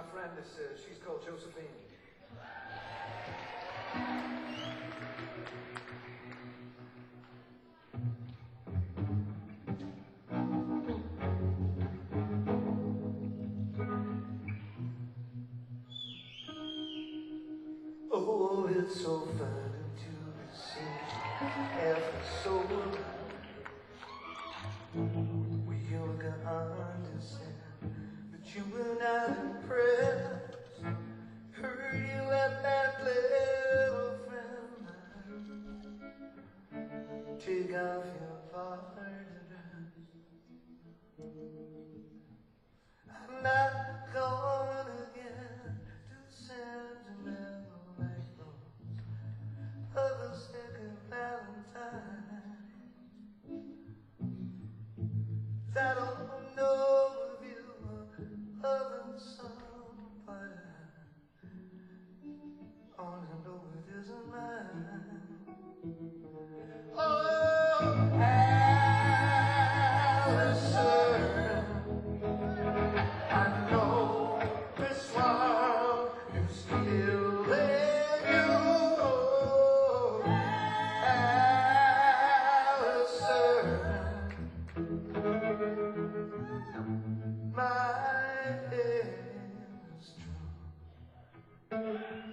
my friend. She's called Josephine. Oh, it's so fun to be seen after so long. You can understand that you were not impressed. Heard you at that little friend. Take off your party dress. I'm not gonna get too sentimental like those of a second Valentine. I don't know if you were loving somebody. All I know it isn't mine. Oh, Allison, I know this world is killing you. Oh, Allison, my head is true.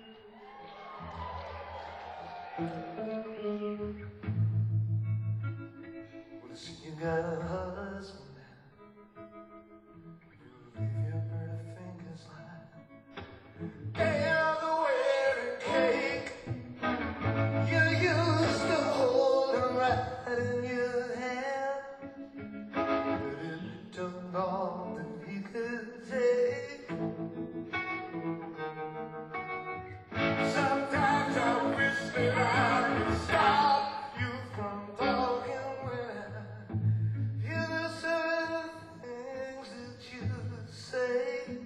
Well, see, you got a husband now. You leave your pretty fingers like and the wedding cake. You used to hold him right in your hand, but it took all that he could take. Sometimes I wish that I could stop you from talking when I hear the certain things that you say.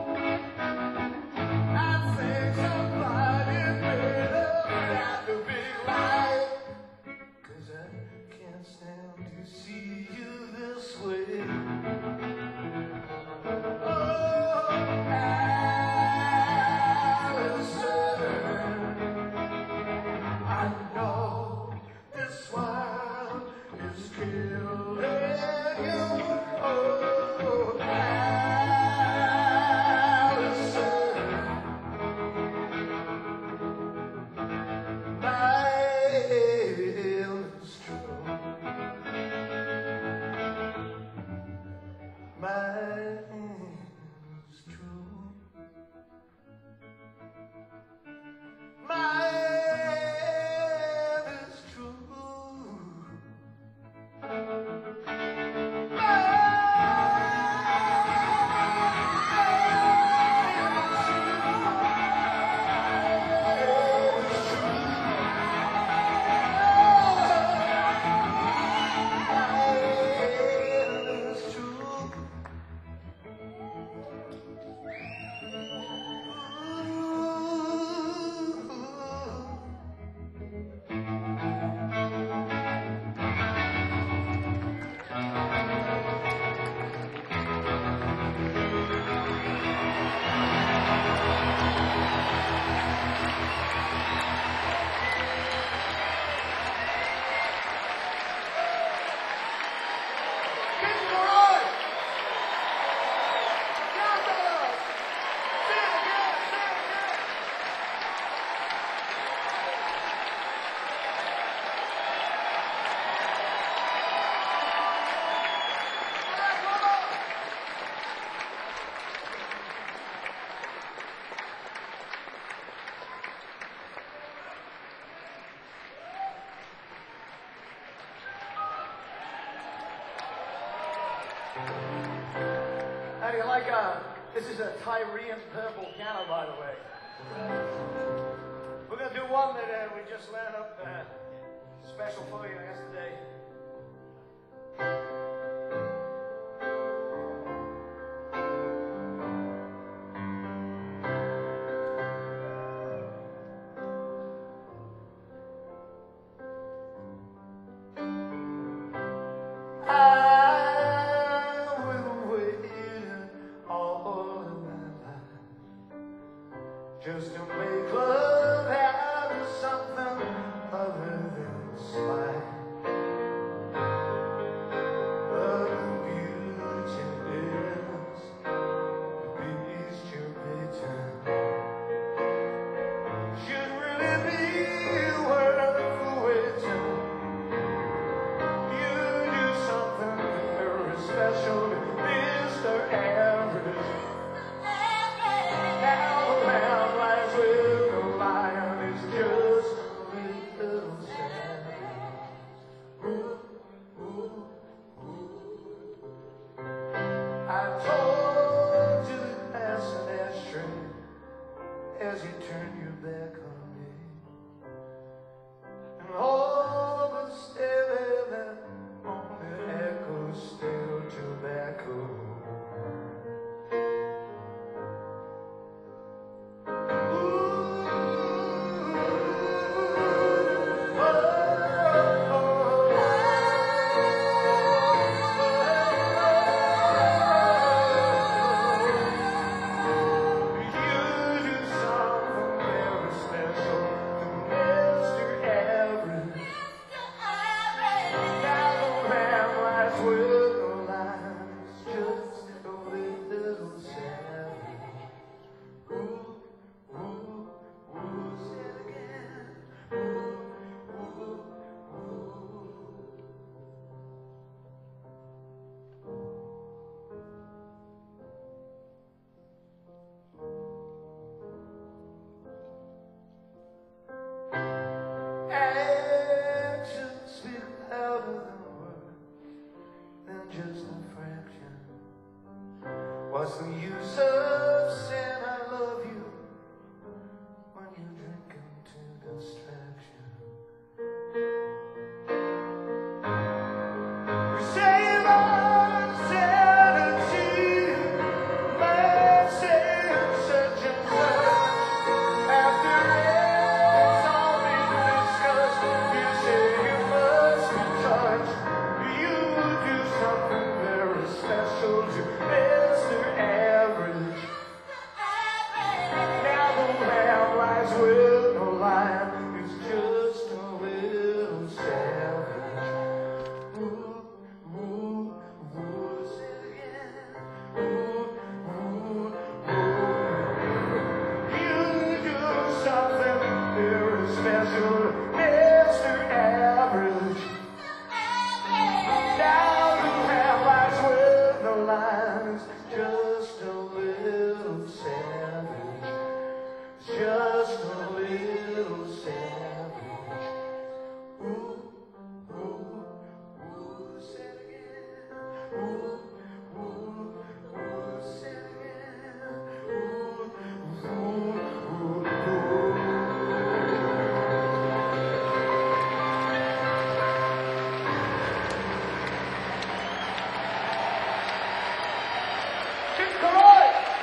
I think somebody better without the big light, 'cause I can't stand to see you this way. Oh, I know this world is killing you. Oh, Allison, my head is true. My head is true. My head is true. How do you like, this is a Tyrian purple piano, by the way. We're going to do one that we just learned up special for you yesterday. I will wait all of my life special to Mr. Average. Now the lamb lies with the lion is just a little savage. Ooh, ooh, ooh. I told you to pass an ashtray as you turn your back on me, and all of us stare that only echoes stale tobacco. Actions speak louder than words, than just a fraction. What's the use of saying I love you when you're drinking to distraction? We save our sanity, might say such and such. After it's all been discussed, you say you must be touched. You do something very special to Mr. Average. Now the lamb lies with the lion is just a little savage. Ooh, ooh, ooh, say it again. Ooh, ooh, ooh. You do something very special to Mr. Average. Now the lamb lies with the lions, just a little savage, just a little savage. Ooh, ooh, ooh, say it again. Ooh, ooh, ooh, say it again. Ooh, ooh, ooh, ooh. Come on!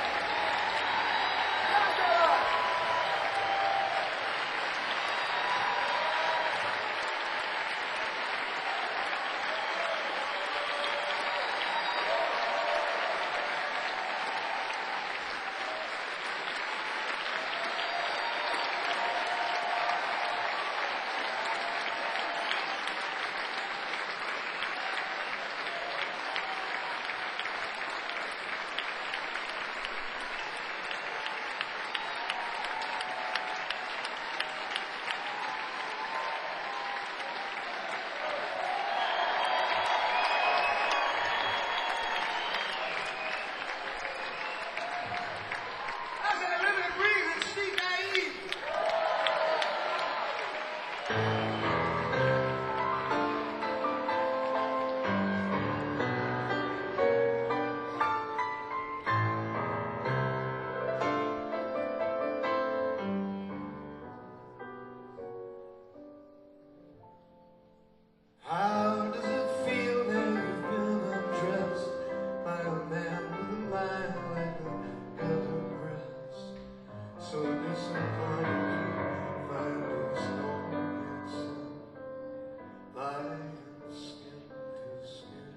How does it feel that you've been undressed by a man with a mind like a gutter breast? So disappointed you find his own accent, lying skin to skin.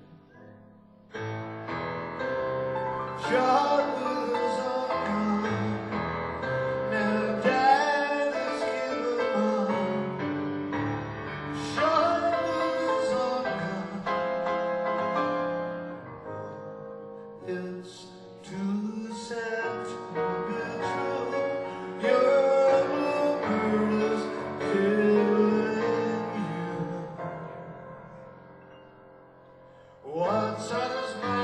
Shot with his own gun, never died his kid alone. Shot with his own gun. It's too sad to be true. Your bluebird is killing you. Once I was mine.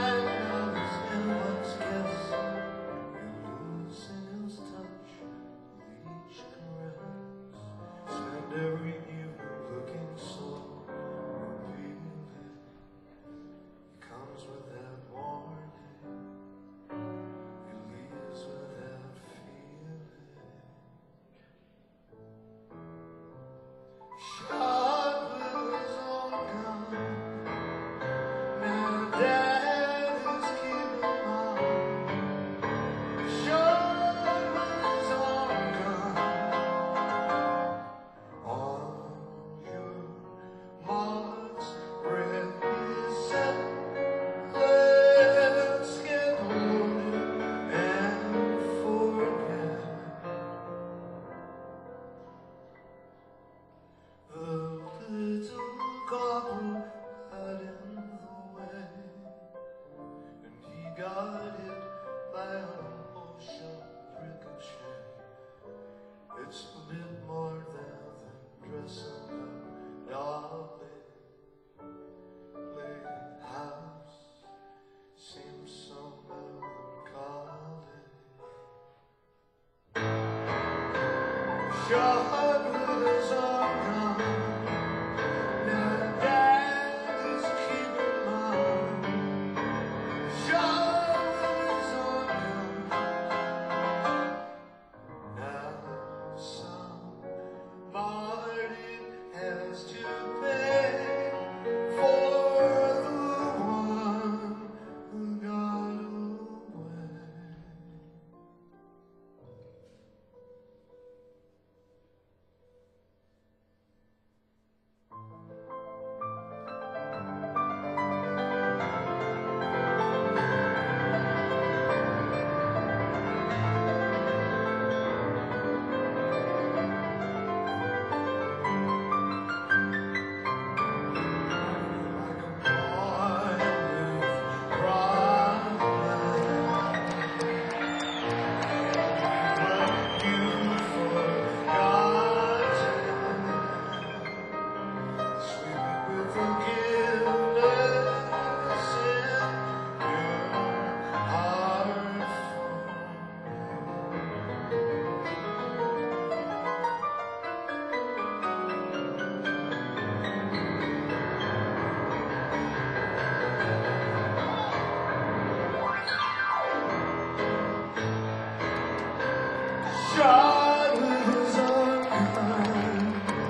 got hit by an ocean ricochet. It's a bit more there than dressing up, darling. Playing house seems so melancholy. Shot with his arm round, now dad is keeping mine. Shot with his arm round, now somebody has to pay for the one who got away. Like a boy with problems, but you forgot sweet with forgiveness in your heart shot with his own gun.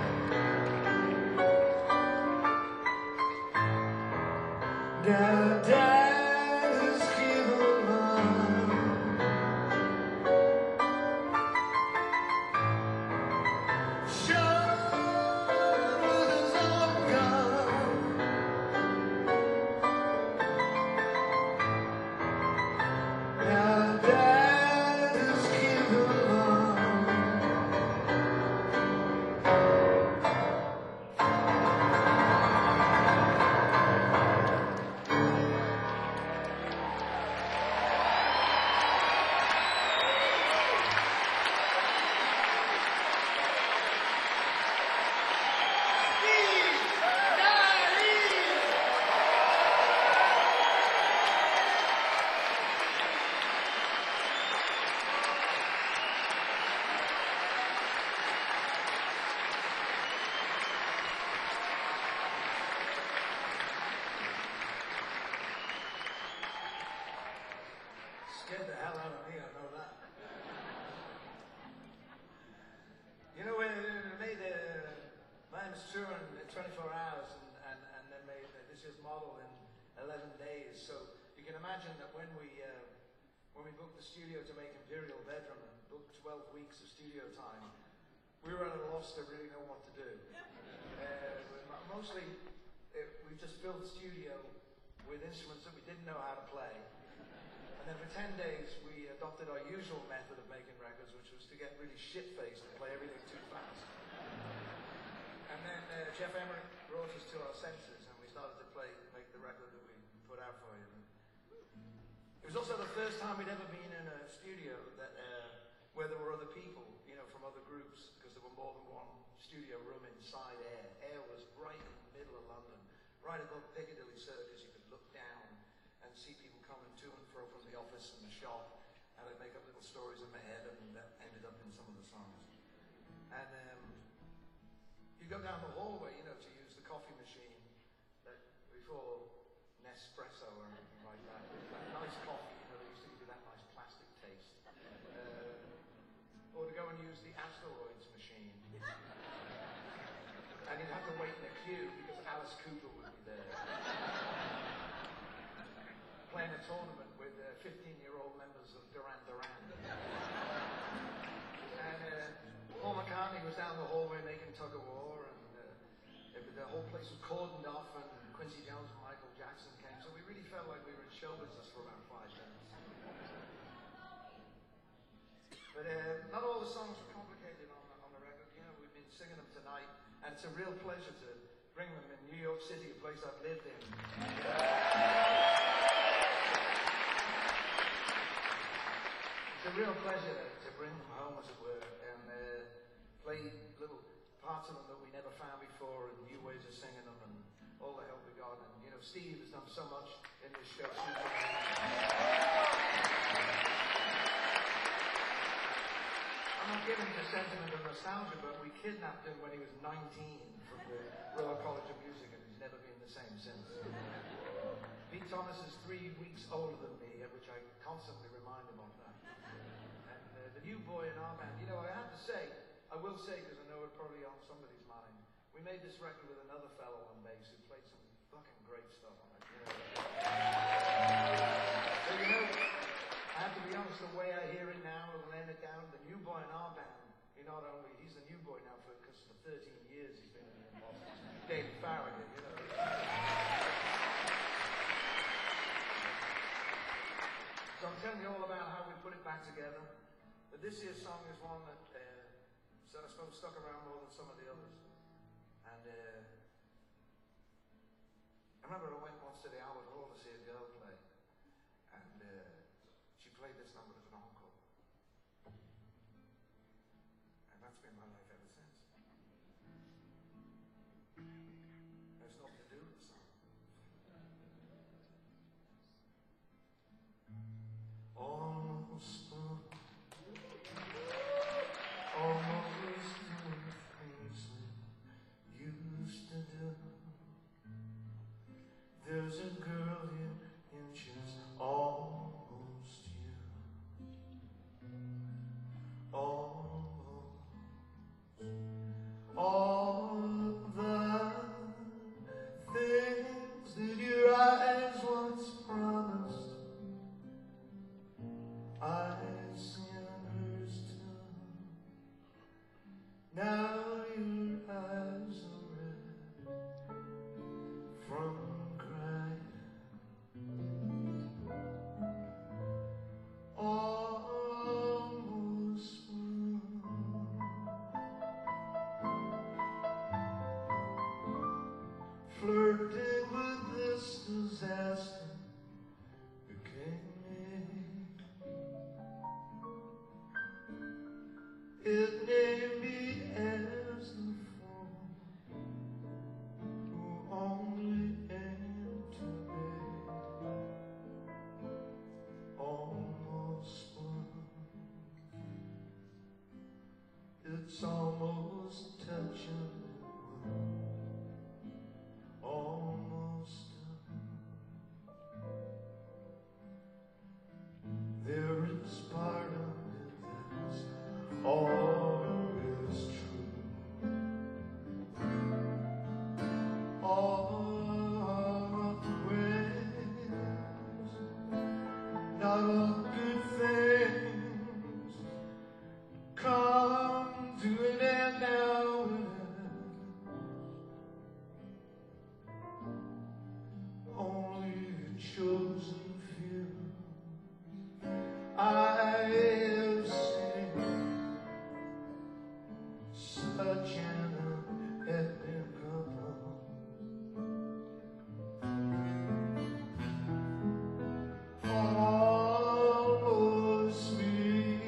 Now dad is given mine. Shot with his own gun. Now dad is given mine. Scared the hell out of me, I know that. You know, when they made Miami's tour in 24 hours and then made this year's model in 11 days. So you can imagine that when we booked the studio to make Imperial Bedroom and booked 12 weeks of studio time, we were at a loss to really know what to do. Mostly, we just filled the studio with instruments that we didn't know how to play. And then for 10 days, we adopted our usual method of making records, which was to get really shit-faced and play everything too fast. And then Jeff Emerick brought us to our senses, and we started to make the record that we put out for you. It was also the first time we'd ever been in a studio that where there were other people, you know, from other groups, because there were more than one studio room inside Air. Air was right in the middle of London, right above Piccadilly Circus. You could look down and see people coming to and fro from the office and the shop, and I'd make up little stories in my head, and that ended up in some of the songs. And you go down the hallway, you know, to use the coffee machine that before Nespresso or anything like that. That nice coffee, you know, they used to give you that nice plastic taste. Or to go and use the Asteroids machine. And you'd have to wait in a queue because Alice Cooper would be there. Playing a tournament with 15-year-old members of Duran Duran. And Paul McCartney was down the hallway making Tug of War, and the whole place was cordoned off, and Quincy Jones and Michael Jackson came, so we really felt like we were in show business for about 5 minutes. But not all the songs were complicated on the record. You know, we've been singing them tonight, and it's a real pleasure to bring them in New York City, a place I've lived in. real pleasure to bring them home, as it were, and play little parts of them that we never found before, and new ways of singing them, and all the help we got. And you know, Steve has done so much in this show. I'm not giving to sentiment or nostalgia, but we kidnapped him when he was 19 from the Royal College of Music, and he's never been the same since. Pete Thomas is 3 weeks older than me, which I constantly remind him of that. And the new boy in our band, you know, I have to say, I will say, because I know it's probably on somebody's mind, we made this record with another fellow on bass who played some fucking great stuff on it, you know. So, you know, I have to be honest, the way I hear it now, and laying it down, the new boy in our band, he's the new boy now because for 13 years he's been in the Boston. David Farragut, you know. So I'm telling you all about how we put it back together. But this year's song is one that, I suppose, stuck around more than some of the others. And I remember I went once to the Albert Hall to see a girl play. And she played this number as an encore. And that's been my life ever since. There's nothing to do with the song. Almost doing things we used to do. There's a girl in inches, almost you. Almost. All the things that your eyes once promised, I've seen hers too. Now your eyes are red from crying. Almost blue. Flirting with this disaster became me. It named me as the fool who only aimed to make almost blue. It's almost touching, almost done. There is part of me that's always true. All the ways, not all good things come to an end now and then. Only the chosen few I have seen. Such an epic couple. Almost me.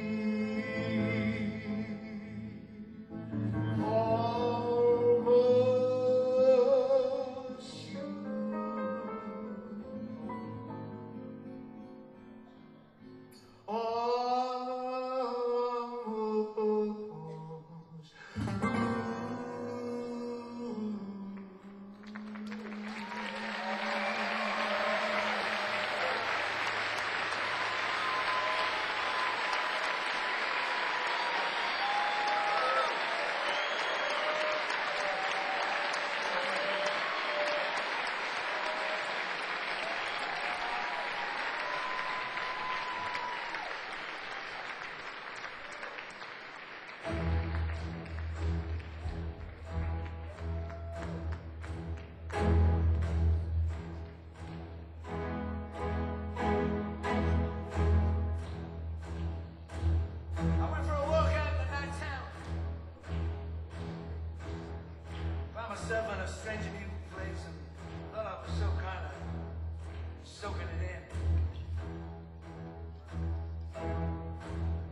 Almost you. Almost. Myself in a strange new place and thought I was so kind of soaking it in.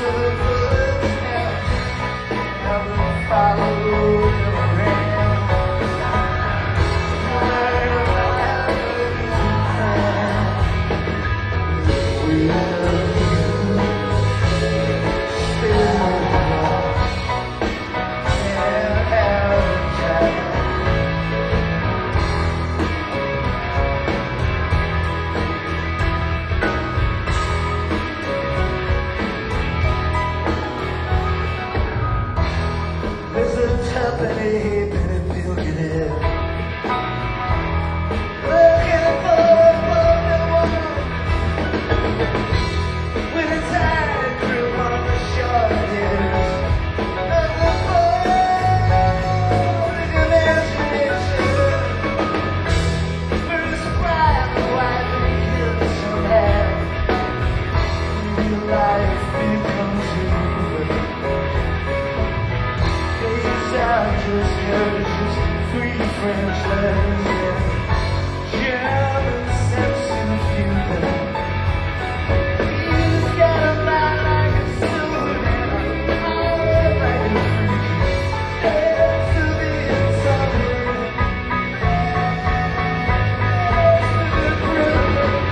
There's a company been a billionaire looking for what they want. With a tight grip on the shoulders of the public imagination. First black and white and kill some hair. Real life becomes human. I just heard just 3 French letters, yeah. German sense in feeling. He's got a mind like a sword and a heart like a freak. Dance to the inside, dance to the groove.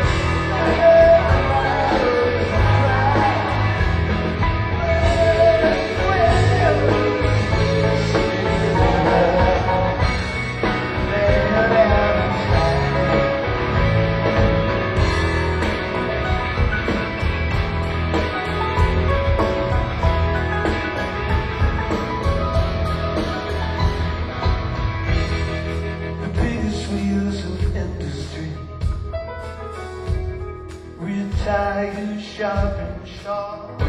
Tiger sharp and sharp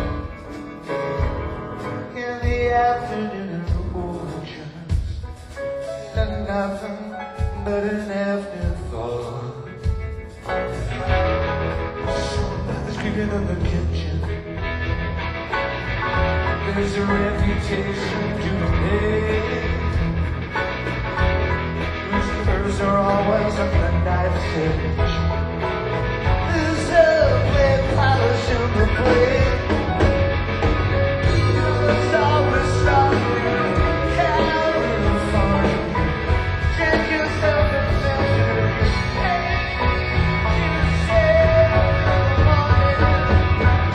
in the afternoon orchards, and nothing but an afterthought. Somebody's cooking in the kitchen. There's a reputation to be made. Whose curves are always on the knife's edge. Polish in the plate. It's always stopping, California. Check yourself and measure. You say in the morning,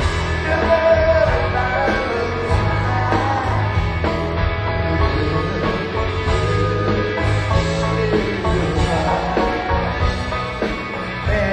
you're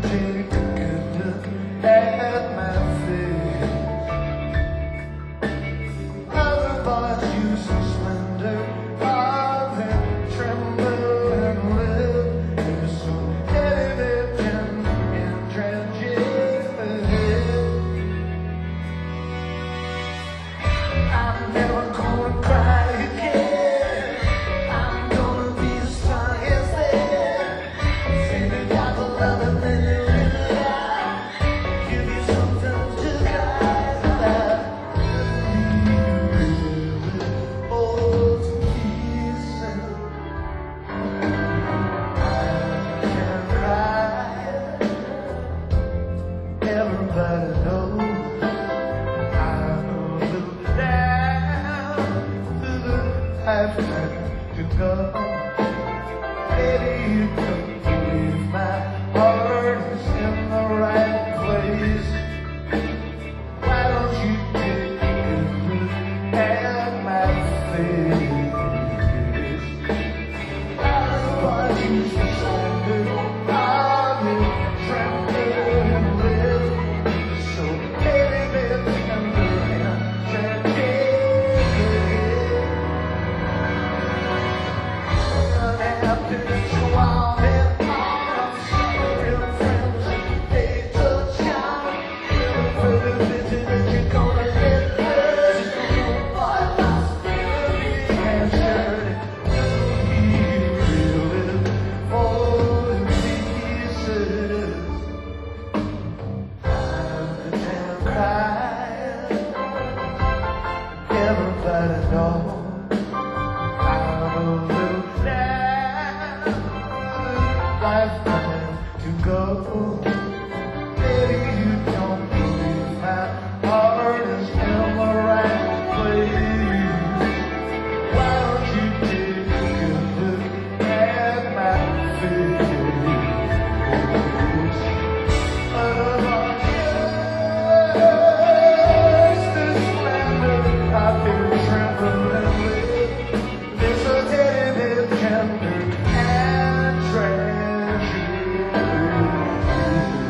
take a good look at my face. Other boys use some splendor, then tremble and live. There's so evident and tragic ahead. I'm never gonna cry again. I'm gonna be as strong as them. Say me got the love and then you live it out. Give you something to guide that. Hold to pieces. I can cry. Everybody knows I'm a little down to the lifetime to go. Baby, you don't believe my heart is in the right place. Why don't you take a look at my face? I want you to stand it on me, tremble and live. So baby, tender and tragic. After this wild and all, real friends, they touch out. Really further vision that you're gonna get there. Boy, my spirit can't share it. He really falls to pieces. I'm damn crying. Everybody knows I'm a little down, lifetime to go. Baby, you don't believe my heart is in the right place. Why don't you take a good look at my face? Just this splendor, I've been trembling with. This a tender, tender and tragic.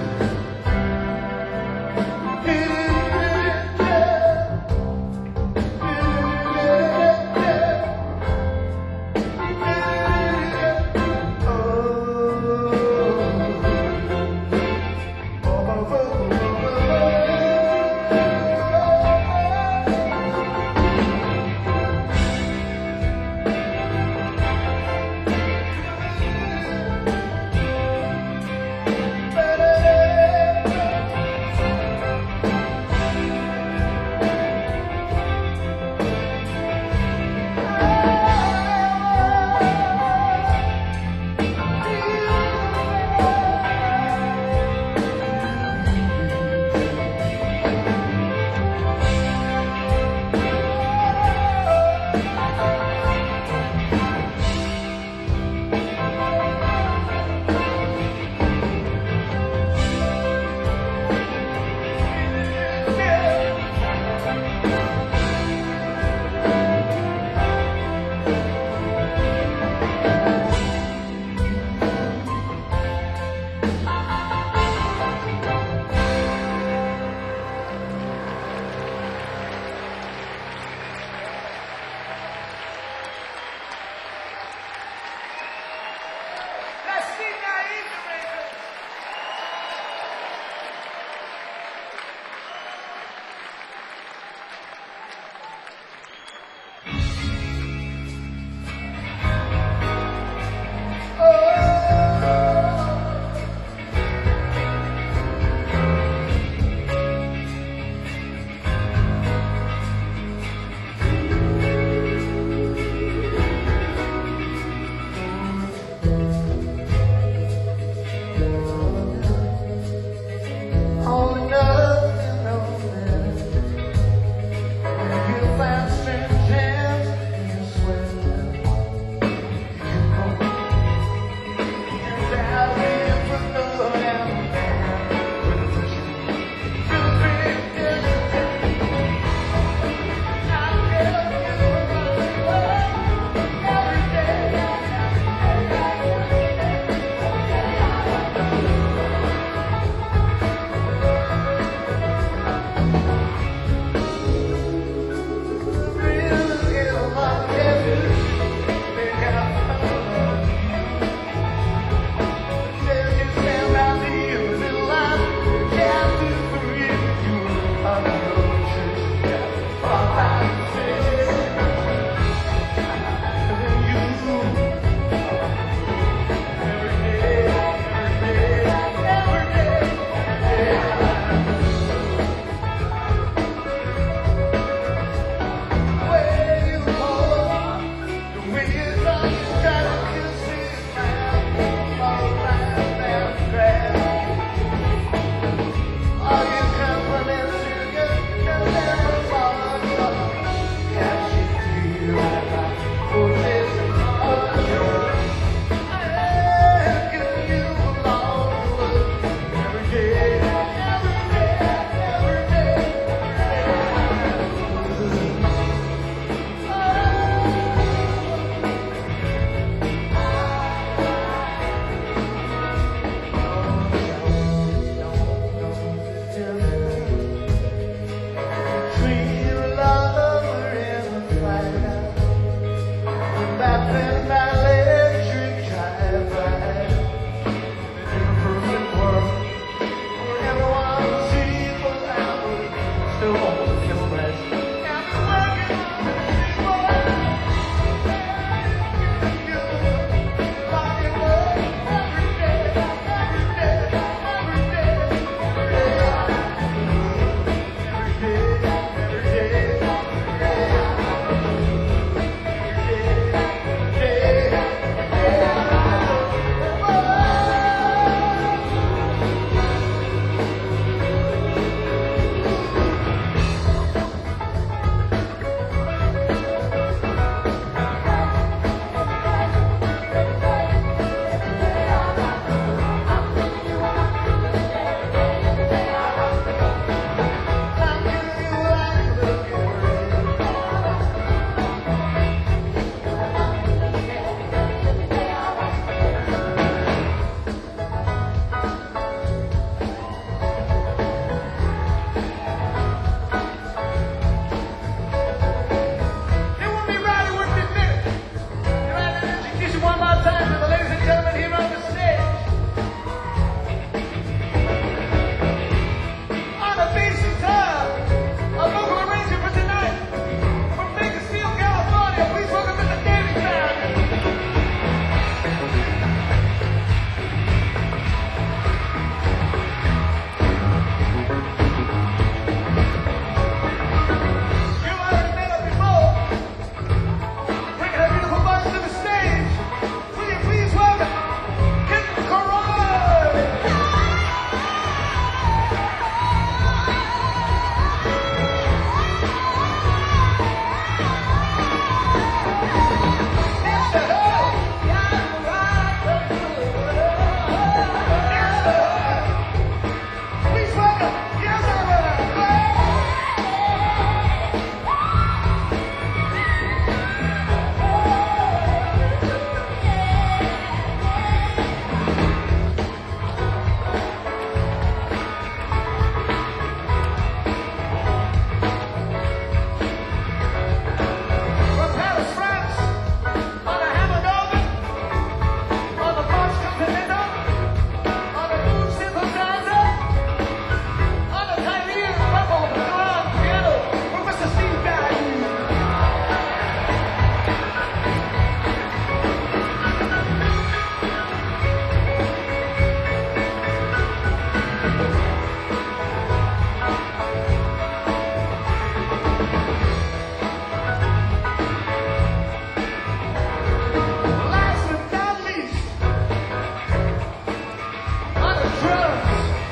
drums.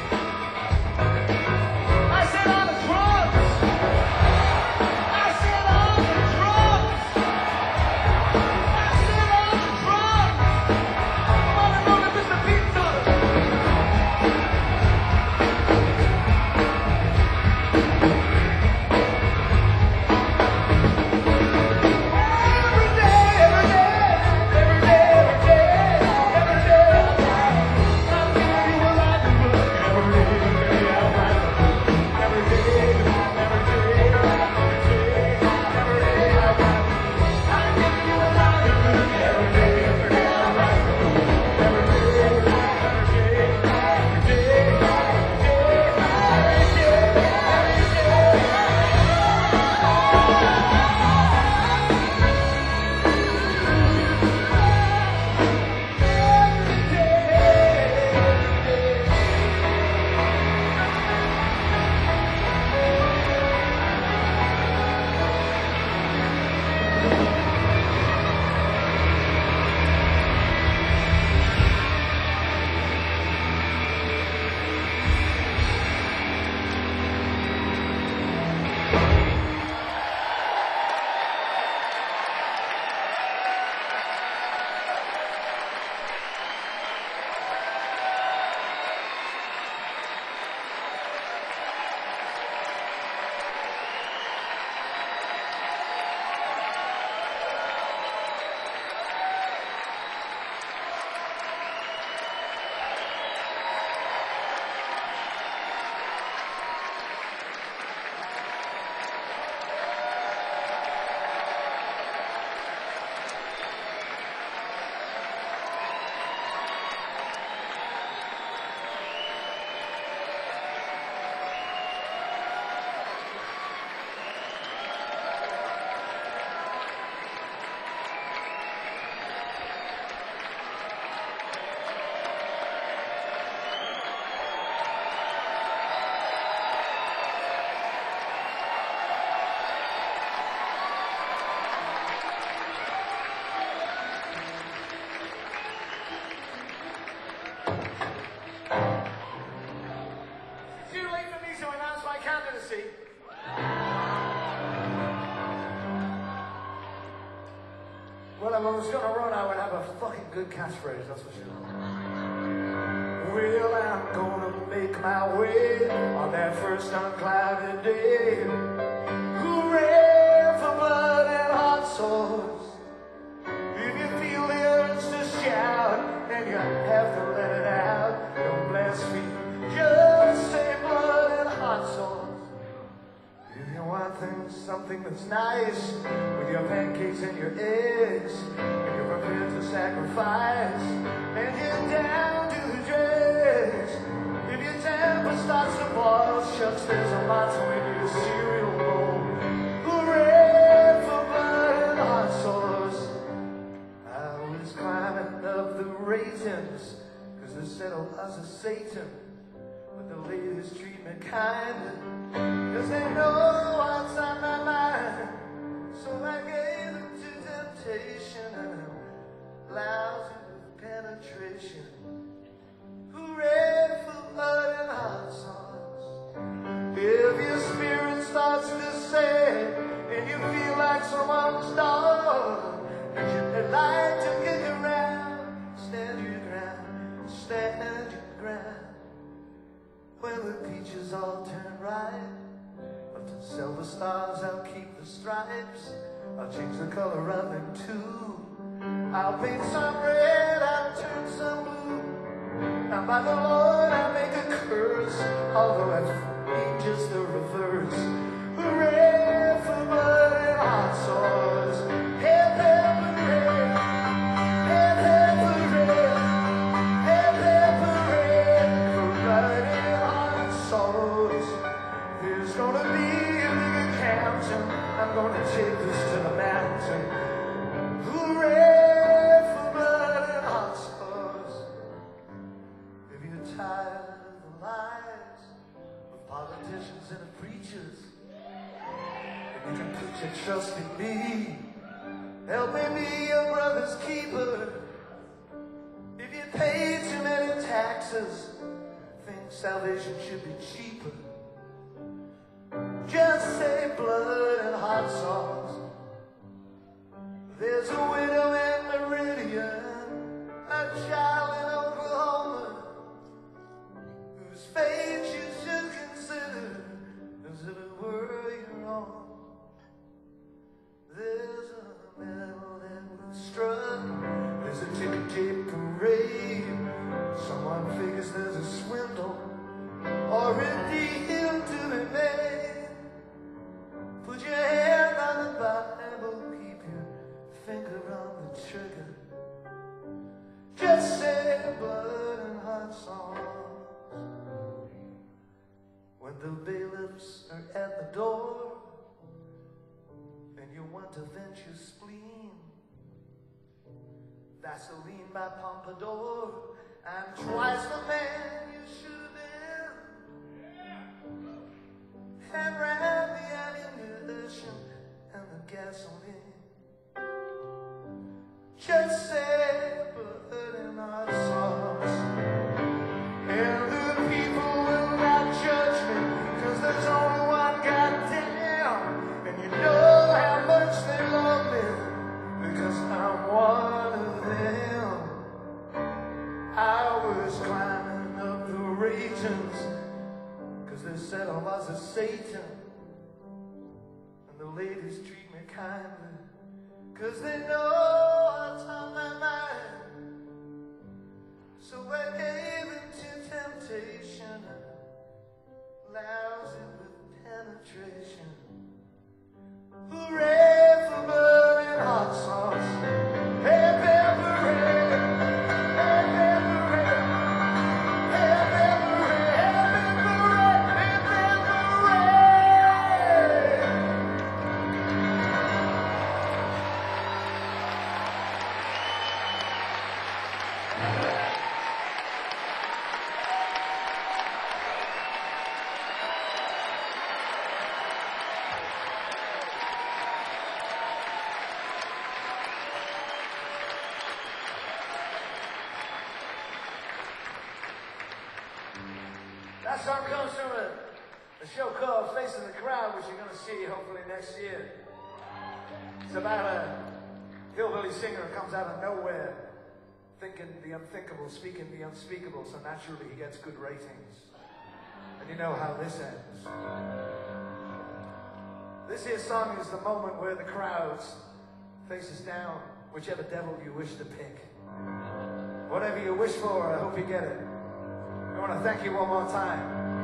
I said on the drums. I said on the drums. I said on the drums. Come on and roll it, Mr. Pete Thomas. Every day, every day, every day, every day, every day I rise. I'm giving you a lot to look. Every day I rise. Every day, every day, every day I rise. I'm giving you a lot to look. Every day I rise. Every day, every day, It's too late for me to announce my candidacy. Well, if I was gonna run, I would have a fucking good catchphrase, that's for sure. Well, I'm gonna make my way on that first unclouded day. Hooray for blood and hot sauce. If you feel the urge to shout, then you have to let it out. Don't blaspheme, just say blood and hot sauce. If you want something that's nice, with your pancakes and your eggs, and you're prepared to sacrifice, and you're down to the dregs. If your temper starts to boil, shucks, there's a motto in your cereal bowl. Hooray for blood and hot sauce. I was climbing up the ratings, cause they said I was a Satan. But the ladies treat me kind, cause they know what's on my mind. So I gave them to temptation and lousy with penetration. Hooray for blood and hot sauce. If your spirit starts to say, and you feel like someone's dog, and you'd like to get around, stand your ground, stand your ground. When the peaches all turn ripe, but to silver stars I'll keep the stripes. I'll change the color of them too. I'll paint some red, I'll turn some blue. And by the Lord I make a curse, although I ain't just the reverse. Hooray for blood and hot sauce. Hip hip hooray, hip hip hooray, hip hip hooray for blood and hot sauce. There's gonna be a big counting. I'm gonna take this to the mountain. Hooray for blood and hot sauce. If you're tired of the lies of politicians and the preachers, then you can put your trust in me. Help me be your brother's keeper. If you pay too many taxes, salvation should be cheaper. Just say blood and hot sauce. There's a widow in Meridian, a child in Oklahoma, whose fate you should consider as if it were your own. There's a medal that was struck, there's a ticker tape parade. Someone figures there's a swindle or a deal to be made. Put your hand on the Bible, keep your finger on the trigger. Just say blood and hot sauce. When the bailiffs are at the door and you want to vent your spleen, Vaseline by Pompadour, I'm twice the man you should have been. And ran the ammunition and the gasoline. Just say blood and hot sauce, and the people will not judge me, 'cause there's only one goddamn, and you know how much they love me, because I'm one of them. I was climbing up the regions, 'cause they said I was a Satan, and the ladies treat me kindly, 'cause they know what's on my mind. So I gave into temptation, lousy with penetration. Hooray for blood and hot sauce. Hey, pepper, hey, pepper, hey, pepper, hey, pepper, hey. That song comes from a show called Face of the Crowd, which you're going to see hopefully next year. It's about a hillbilly singer who comes out of nowhere, thinking the unthinkable, speaking the unspeakable, so naturally he gets good ratings. And you know how this ends. This here song is the moment where the crowds faces down whichever devil you wish to pick. Whatever you wish for, I hope you get it. I want to thank you one more time.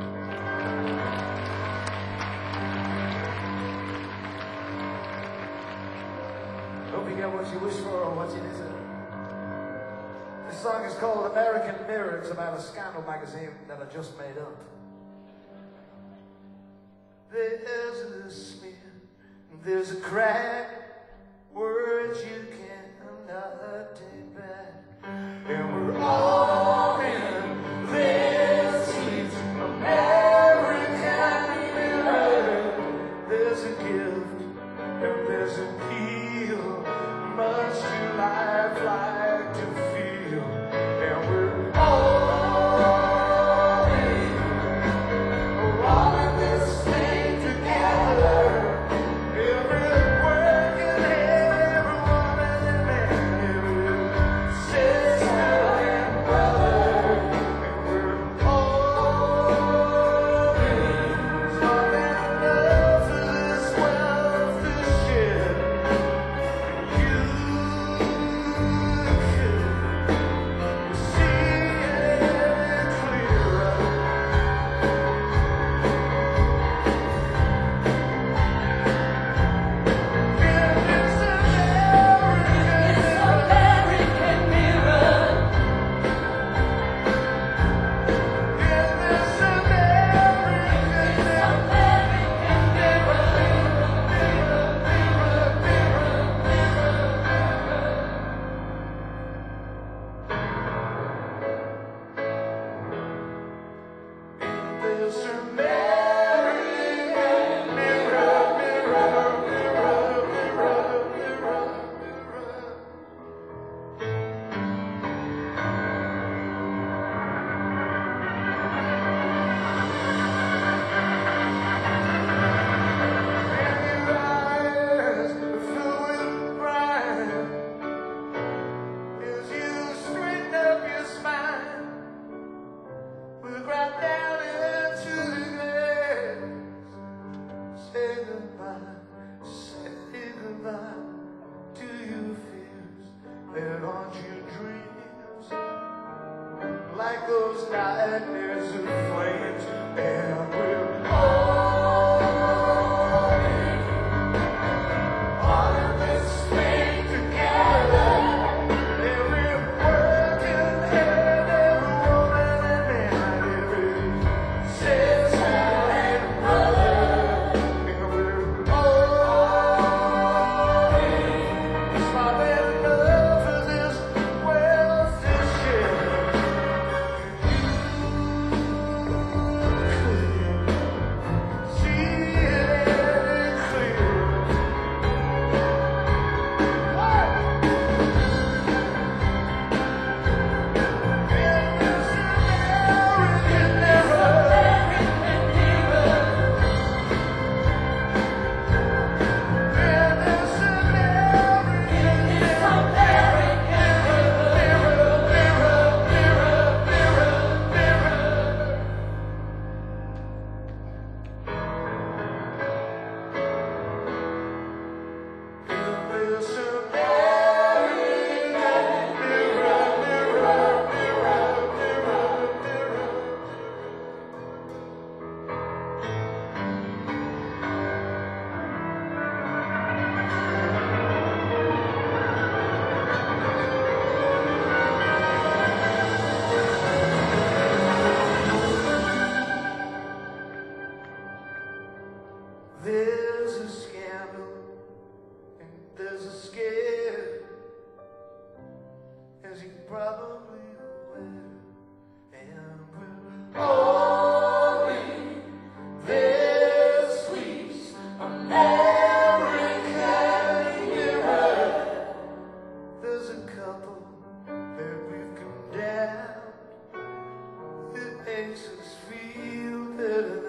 Hope you get what you wish for or what you deserve. This song is called American Mirror. It's about a scandal magazine that I just made up. There's a smear, there's a crack, words you cannot take back. And we're all in this sweet American mirror. There's a gift and there's an appeal, much to life like to feel. And we're all in this thing together. Every working head, every woman and man, every sister and brother. there's a flame, and we're all in this thing together. Every working hand, every woman and man, every sister and brother, and we're all in. It's not enough for this world to share. See it clear. There's a scandal and there's a scare, as you're probably aware, and we're all in this week's American Mirror. There's a couple that we've condemned. It makes us feel better.